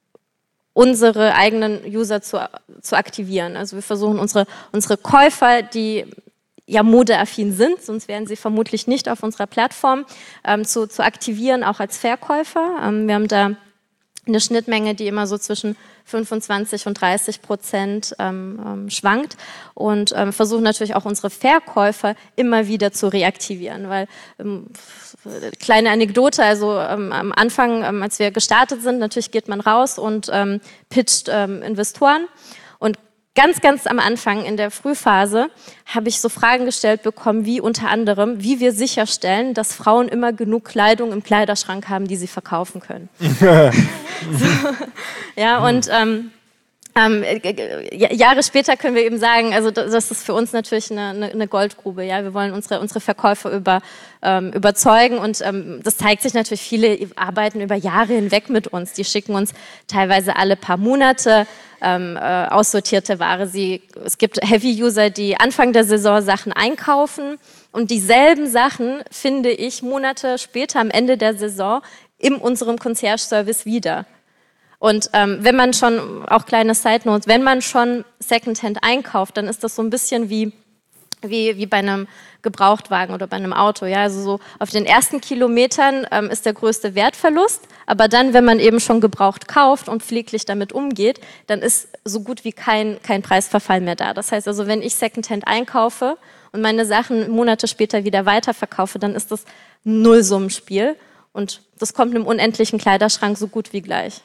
unsere eigenen User zu, zu aktivieren. Also wir versuchen unsere, unsere Käufer, die ja modeaffin sind, sonst wären sie vermutlich nicht auf unserer Plattform, ähm, zu, zu aktivieren, auch als Verkäufer. Ähm, wir haben da eine Schnittmenge, die immer so zwischen fünfundzwanzig und dreißig Prozent ähm, ähm, schwankt und ähm, versuchen natürlich auch unsere Verkäufer immer wieder zu reaktivieren, weil ähm, kleine Anekdote, also ähm, am Anfang, ähm, als wir gestartet sind, natürlich geht man raus und ähm, pitcht ähm, Investoren und ganz, ganz am Anfang in der Frühphase habe ich so Fragen gestellt bekommen, wie unter anderem, wie wir sicherstellen, dass Frauen immer genug Kleidung im Kleiderschrank haben, die sie verkaufen können. so, ja, und ähm, Ähm, äh, Jahre später können wir eben sagen, also das ist für uns natürlich eine, eine, eine Goldgrube. Ja? Wir wollen unsere, unsere Verkäufer über, ähm, überzeugen und ähm, das zeigt sich natürlich, viele arbeiten über Jahre hinweg mit uns. Die schicken uns teilweise alle paar Monate ähm, äh, aussortierte Ware. Sie, es gibt Heavy-User, die Anfang der Saison Sachen einkaufen und dieselben Sachen finde ich Monate später am Ende der Saison in unserem Concierge-Service wieder. Und ähm, wenn man schon, auch kleine Side Notes, wenn man schon Secondhand einkauft, dann ist das so ein bisschen wie, wie, wie bei einem Gebrauchtwagen oder bei einem Auto. Ja? Also so auf den ersten Kilometern ähm, ist der größte Wertverlust, aber dann, wenn man eben schon gebraucht kauft und pfleglich damit umgeht, dann ist so gut wie kein, kein Preisverfall mehr da. Das heißt also, wenn ich Secondhand einkaufe und meine Sachen Monate später wieder weiterverkaufe, dann ist das ein Nullsummenspiel und das kommt einem unendlichen Kleiderschrank so gut wie gleich.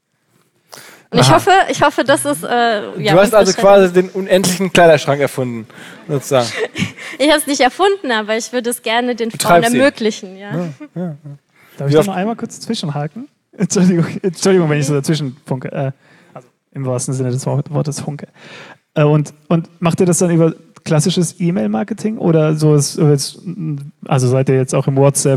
Und ich hoffe, ich hoffe, dass es... Äh, ja, du hast also quasi den unendlichen Kleiderschrank erfunden, sozusagen. Ich habe es nicht erfunden, aber ich würde es gerne den Frauen ermöglichen. Ja. Ja, ja, ja. Darf ich da noch einmal kurz zwischenhaken? Entschuldigung, Entschuldigung, wenn ich so dazwischen funke. Äh, also im wahrsten Sinne des Wortes funke. Äh, und, und macht ihr das dann über klassisches E-Mail-Marketing oder so ist, also seid ihr jetzt auch im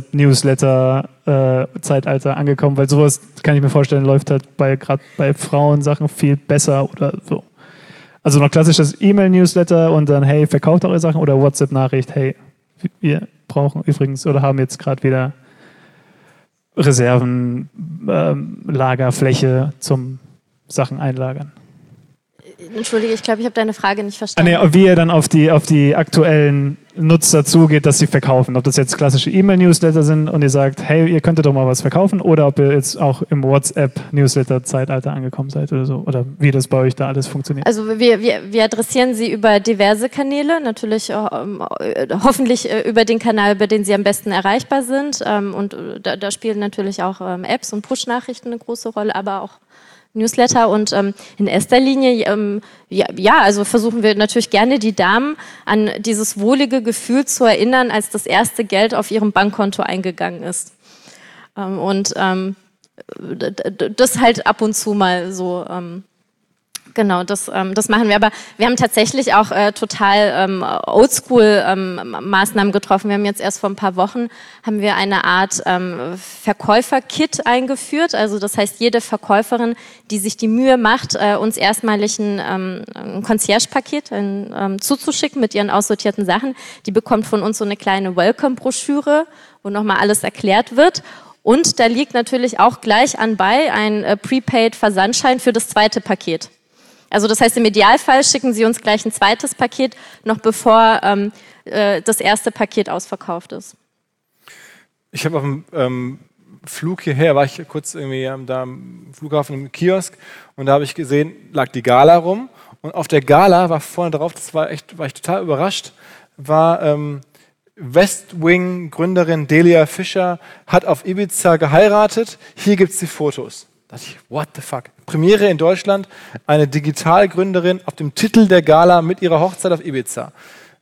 WhatsApp-Newsletter-Zeitalter äh, angekommen, weil sowas, kann ich mir vorstellen, läuft halt bei gerade bei Frauen Sachen viel besser oder so. Also noch klassisches E-Mail-Newsletter und dann, hey, verkauft eure Sachen oder WhatsApp-Nachricht, hey, wir brauchen übrigens oder haben jetzt gerade wieder Reserven, ähm, Lagerfläche zum Sachen einlagern. Entschuldige, ich glaube, ich habe deine Frage nicht verstanden. Ah, nee, wie ihr dann auf die, auf die aktuellen Nutzer zugeht, dass sie verkaufen. Ob das jetzt klassische E-Mail-Newsletter sind und ihr sagt, hey, ihr könntet doch mal was verkaufen, oder ob ihr jetzt auch im WhatsApp-Newsletter-Zeitalter angekommen seid oder so. Oder wie das bei euch da alles funktioniert. Also wir, wir, wir adressieren sie über diverse Kanäle, natürlich äh, hoffentlich äh, über den Kanal, über den sie am besten erreichbar sind. Ähm, und da, da spielen natürlich auch ähm, Apps und Push-Nachrichten eine große Rolle, aber auch Newsletter und ähm, in erster Linie, ähm, ja, ja, also versuchen wir natürlich gerne die Damen an dieses wohlige Gefühl zu erinnern, als das erste Geld auf ihrem Bankkonto eingegangen ist. Ähm, und ähm, das halt ab und zu mal so, ähm, genau, das, ähm, das machen wir. Aber wir haben tatsächlich auch äh, total ähm, Oldschool-Maßnahmen ähm, getroffen. Wir haben jetzt erst vor ein paar Wochen haben wir eine Art ähm, Verkäufer-Kit eingeführt. Also das heißt, jede Verkäuferin, die sich die Mühe macht, äh, uns erstmalig ein, ähm, ein Concierge-Paket ein, ähm, zuzuschicken mit ihren aussortierten Sachen, die bekommt von uns so eine kleine Welcome-Broschüre, wo nochmal alles erklärt wird. Und da liegt natürlich auch gleich anbei ein äh, Prepaid-Versandschein für das zweite Paket. Also das heißt, im Idealfall schicken Sie uns gleich ein zweites Paket, noch bevor ähm, äh, das erste Paket ausverkauft ist. Ich habe auf dem ähm, Flug hierher, war ich kurz irgendwie ähm, da am Flughafen im Kiosk und da habe ich gesehen, lag die Gala rum und auf der Gala war vorne drauf, das war echt, war ich total überrascht, war ähm, West Wing-Gründerin Delia Fischer hat auf Ibiza geheiratet, hier gibt es die Fotos. Da dachte ich, what the fuck? Premiere in Deutschland, eine Digitalgründerin auf dem Titel der Gala mit ihrer Hochzeit auf Ibiza.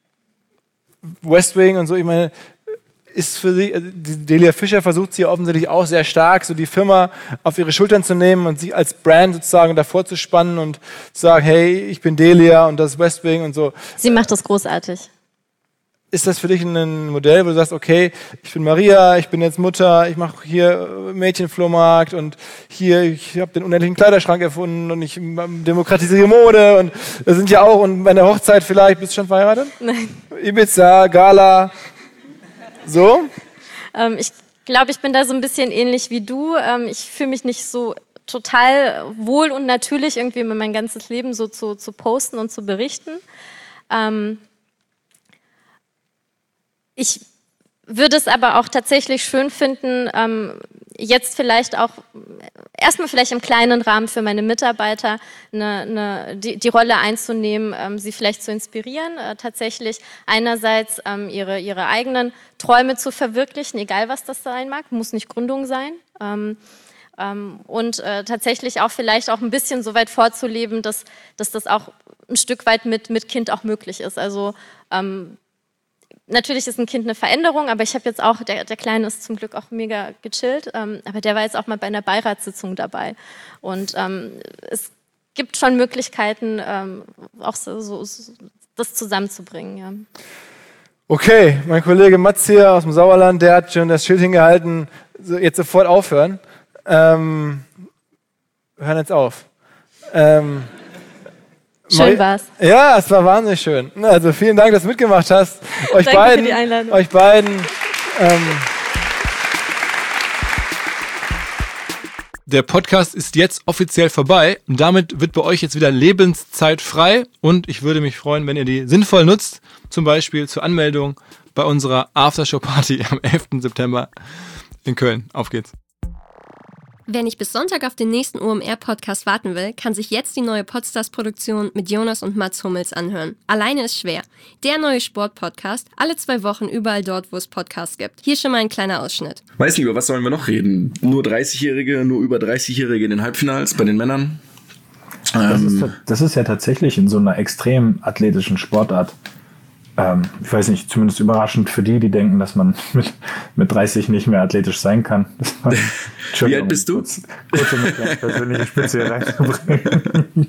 West Wing und so, ich meine, ist für sie, die Delia Fischer versucht sie offensichtlich auch sehr stark, so die Firma auf ihre Schultern zu nehmen und sich als Brand sozusagen davor zu spannen und zu sagen, hey, ich bin Delia und das ist West Wing und so. Sie macht das großartig. Ist das für dich ein Modell, wo du sagst, okay, ich bin Maria, ich bin jetzt Mutter, ich mache hier Mädchenflohmarkt und hier, ich habe den unendlichen Kleiderschrank erfunden und ich demokratisiere Mode und das sind ja auch, und bei der Hochzeit vielleicht, bist du schon verheiratet? Nein. Ibiza, Gala, so? Ähm, ich glaube, ich bin da so ein bisschen ähnlich wie du. Ähm, ich fühle mich nicht so total wohl und natürlich irgendwie immer mein ganzes Leben so zu, zu posten und zu berichten. Ähm, Ich würde es aber auch tatsächlich schön finden, ähm, jetzt vielleicht auch erstmal vielleicht im kleinen Rahmen für meine Mitarbeiter eine, eine, die, die Rolle einzunehmen, ähm, sie vielleicht zu inspirieren, äh, tatsächlich einerseits ähm, ihre, ihre eigenen Träume zu verwirklichen, egal was das sein mag, muss nicht Gründung sein. Ähm, ähm, und äh, tatsächlich auch vielleicht auch ein bisschen so weit vorzuleben, dass, dass das auch ein Stück weit mit, mit Kind auch möglich ist. Also ähm, natürlich ist ein Kind eine Veränderung, aber ich habe jetzt auch, der, der Kleine ist zum Glück auch mega gechillt, ähm, aber der war jetzt auch mal bei einer Beiratssitzung dabei. Und ähm, es gibt schon Möglichkeiten, ähm, auch so, so, so das zusammenzubringen. Ja. Okay, mein Kollege Mats hier aus dem Sauerland, der hat schon das Schild hingehalten, so, jetzt sofort aufhören. Ähm, wir hören jetzt auf. Ähm, Schön war's. Ja, es war wahnsinnig schön. Also vielen Dank, dass du mitgemacht hast. Euch Danke beiden, für die Einladung. euch beiden. Ähm, Der Podcast ist jetzt offiziell vorbei und damit wird bei euch jetzt wieder Lebenszeit frei und ich würde mich freuen, wenn ihr die sinnvoll nutzt, zum Beispiel zur Anmeldung bei unserer Aftershow-Party am elften September in Köln. Auf geht's. Wer nicht bis Sonntag auf den nächsten O M R-Podcast warten will, kann sich jetzt die neue Podstars-Produktion mit Jonas und Mats Hummels anhören. Alleine ist schwer. Der neue Sport-Podcast, alle zwei Wochen überall dort, wo es Podcasts gibt. Hier schon mal ein kleiner Ausschnitt. Weiß nicht, über was sollen wir noch reden? Nur dreißigjährige, nur über dreißigjährige in den Halbfinals bei den Männern? Das, Ähm, ist, das ist ja tatsächlich in so einer extrem athletischen Sportart, ähm, ich weiß nicht, zumindest überraschend für die, die denken, dass man mit, mit dreißig nicht mehr athletisch sein kann. Das war, Wie alt bist du? Kurz, kurz um eine persönliche Spitze hier reinzubringen.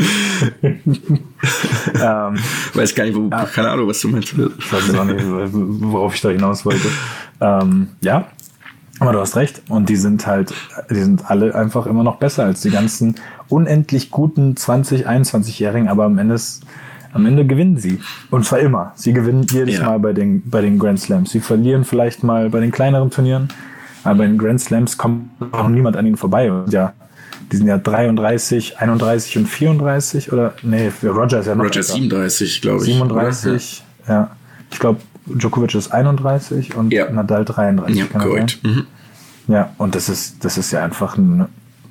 ähm, weiß gar nicht, wo, ja. keine Ahnung, was du meinst. Ich weiß auch nicht, worauf ich da hinaus wollte. Ähm, ja, aber du hast recht. Und die sind halt, die sind alle einfach immer noch besser als die ganzen unendlich guten zwanzig-, einundzwanzigjährigen, aber am Ende ist, am Ende gewinnen sie. Und zwar immer. Sie gewinnen jedes Ja. Mal bei den, bei den Grand Slams. Sie verlieren vielleicht mal bei den kleineren Turnieren, aber bei den Grand Slams kommt auch niemand an ihnen vorbei. Und ja, die sind ja dreiunddreißig, einunddreißig und vierunddreißig oder, nee, Roger ist ja noch Roger älter. siebenunddreißig, glaube ich. siebenunddreißig, ja. ja. Ich glaube, Djokovic ist einunddreißig und Ja. Nadal dreiunddreißig. Ja, kann das korrekt. sein? Mhm. Ja, und das ist, das ist ja einfach ein,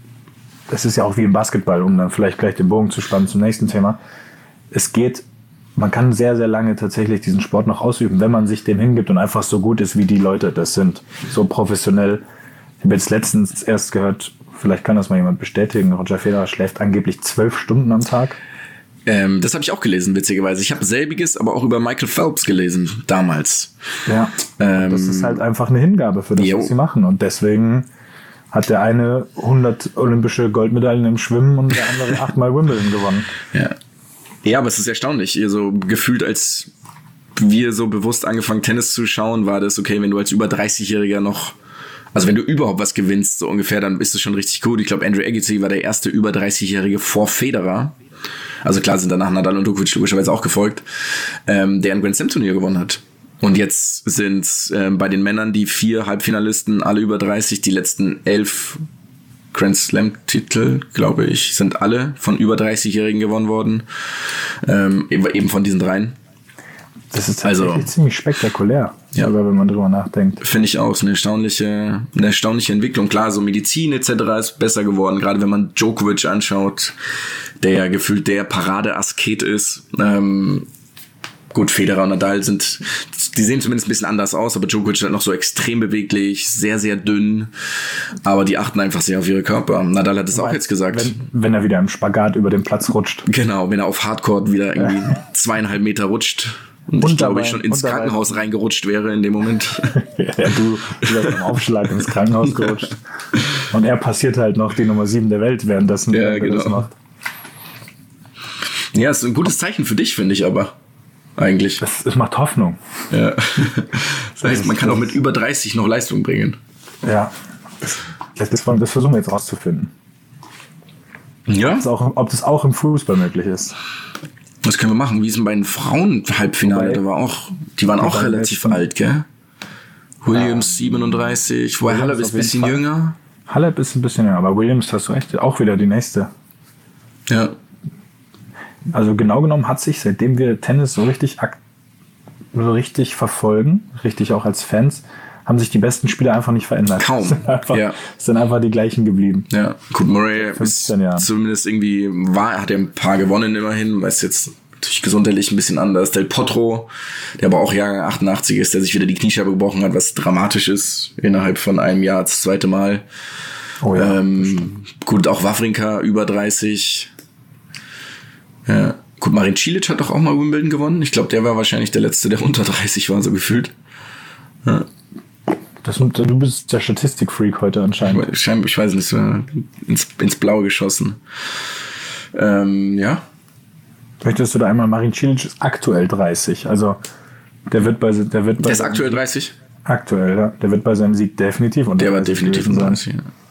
das ist ja auch wie im Basketball, um dann vielleicht gleich den Bogen zu spannen zum nächsten Thema. Es geht, man kann sehr, sehr lange tatsächlich diesen Sport noch ausüben, wenn man sich dem hingibt und einfach so gut ist, wie die Leute das sind. So professionell. Ich habe jetzt letztens erst gehört, vielleicht kann das mal jemand bestätigen, Roger Federer schläft angeblich zwölf Stunden am Tag. Ähm, das habe ich auch gelesen, witzigerweise. Ich habe selbiges, aber auch über Michael Phelps gelesen, damals. Ja, Ähm, das ist halt einfach eine Hingabe für das, jo. was sie machen. Und deswegen hat der eine hundert olympische Goldmedaillen im Schwimmen und der andere achtmal Wimbledon gewonnen. Ja. Ja, aber es ist erstaunlich. Ihr so gefühlt, als wir so bewusst angefangen Tennis zu schauen, war das okay, wenn du als über dreißigjähriger noch, also wenn du überhaupt was gewinnst, so ungefähr, dann ist das schon richtig gut. Ich glaube, Andrew Agassi war der erste über dreißigjährige vor Federer. Also klar sind danach Nadal und Djokovic logischerweise auch gefolgt, ähm, der ein Grand Slam Turnier gewonnen hat. Und jetzt sind ähm, bei den Männern die vier Halbfinalisten alle über dreißig, die letzten elf Grand Slam Titel, glaube ich, sind alle von über dreißigjährigen gewonnen worden. Ähm, eben von diesen dreien. Das ist tatsächlich also ziemlich spektakulär, ja. sogar wenn man drüber nachdenkt. Finde ich auch, ist eine erstaunliche, eine erstaunliche Entwicklung. Klar, so Medizin et cetera ist besser geworden, gerade wenn man Djokovic anschaut, der ja gefühlt der Parade-Asket ist. Ähm, gut, Federer und Nadal sind, die sehen zumindest ein bisschen anders aus, aber Djokovic ist halt noch so extrem beweglich, sehr, sehr dünn, aber die achten einfach sehr auf ihre Körper. Nadal hat es auch jetzt gesagt. Wenn, wenn er wieder im Spagat über den Platz rutscht. Genau, wenn er auf Hardcourt wieder irgendwie ja. zweieinhalb Meter rutscht. Und ich glaube, ich schon ins Krankenhaus reingerutscht wäre in dem Moment. ja, du, du wärst beim Aufschlag ins Krankenhaus gerutscht. Und er passiert halt noch die Nummer sieben der Welt, währenddessen ja, er genau. das macht. Ja, ist ein gutes Zeichen für dich, finde ich aber. Eigentlich. Das, das macht Hoffnung. Ja. Das heißt, man kann auch mit über dreißig noch Leistung bringen. Ja. Das, das, das versuchen wir jetzt rauszufinden. Ja. Ob das, auch, ob das auch im Fußball möglich ist. Was können wir machen? Wie ist denn bei den Frauen-Halbfinale? Da war auch, die waren auch relativ alt, gell? Williams ja. siebenunddreißig, wobei Halep ist ein bisschen jünger. Halep ist ein bisschen jünger, aber Williams, hast du recht, auch wieder die nächste. Ja. Also genau genommen hat sich, seitdem wir Tennis so richtig, so richtig verfolgen, richtig auch als Fans, haben sich die besten Spieler einfach nicht verändert. Kaum. Es sind einfach, ja. sind einfach die gleichen geblieben. Ja, gut, Murray ist Jahren. zumindest irgendwie, war, hat ja ein paar gewonnen immerhin, weil es jetzt natürlich gesundheitlich ein bisschen anders. Del Potro, der aber auch Jahrgang achtundachtzig ist, der sich wieder die Kniescheibe gebrochen hat, was dramatisch ist, innerhalb von einem Jahr das zweite Mal. Oh ja, ähm, gut, auch Wawrinka über dreißig. Ja. Gut, Marin Cilic hat doch auch mal Wimbledon gewonnen. Ich glaube, der war wahrscheinlich der Letzte, der unter dreißig war, so gefühlt. Ja. Das, du bist der Statistikfreak heute anscheinend. Ich, ich weiß nicht, so ins, ins Blaue geschossen. Ähm, ja. Möchtest du da einmal, Marin Cilic ist aktuell dreißig, also der wird bei... Der, wird bei der ist aktuell dreißig? Aktuell, ja. Der wird bei seinem Sieg definitiv unter Der war definitiv unter dreißig, ja.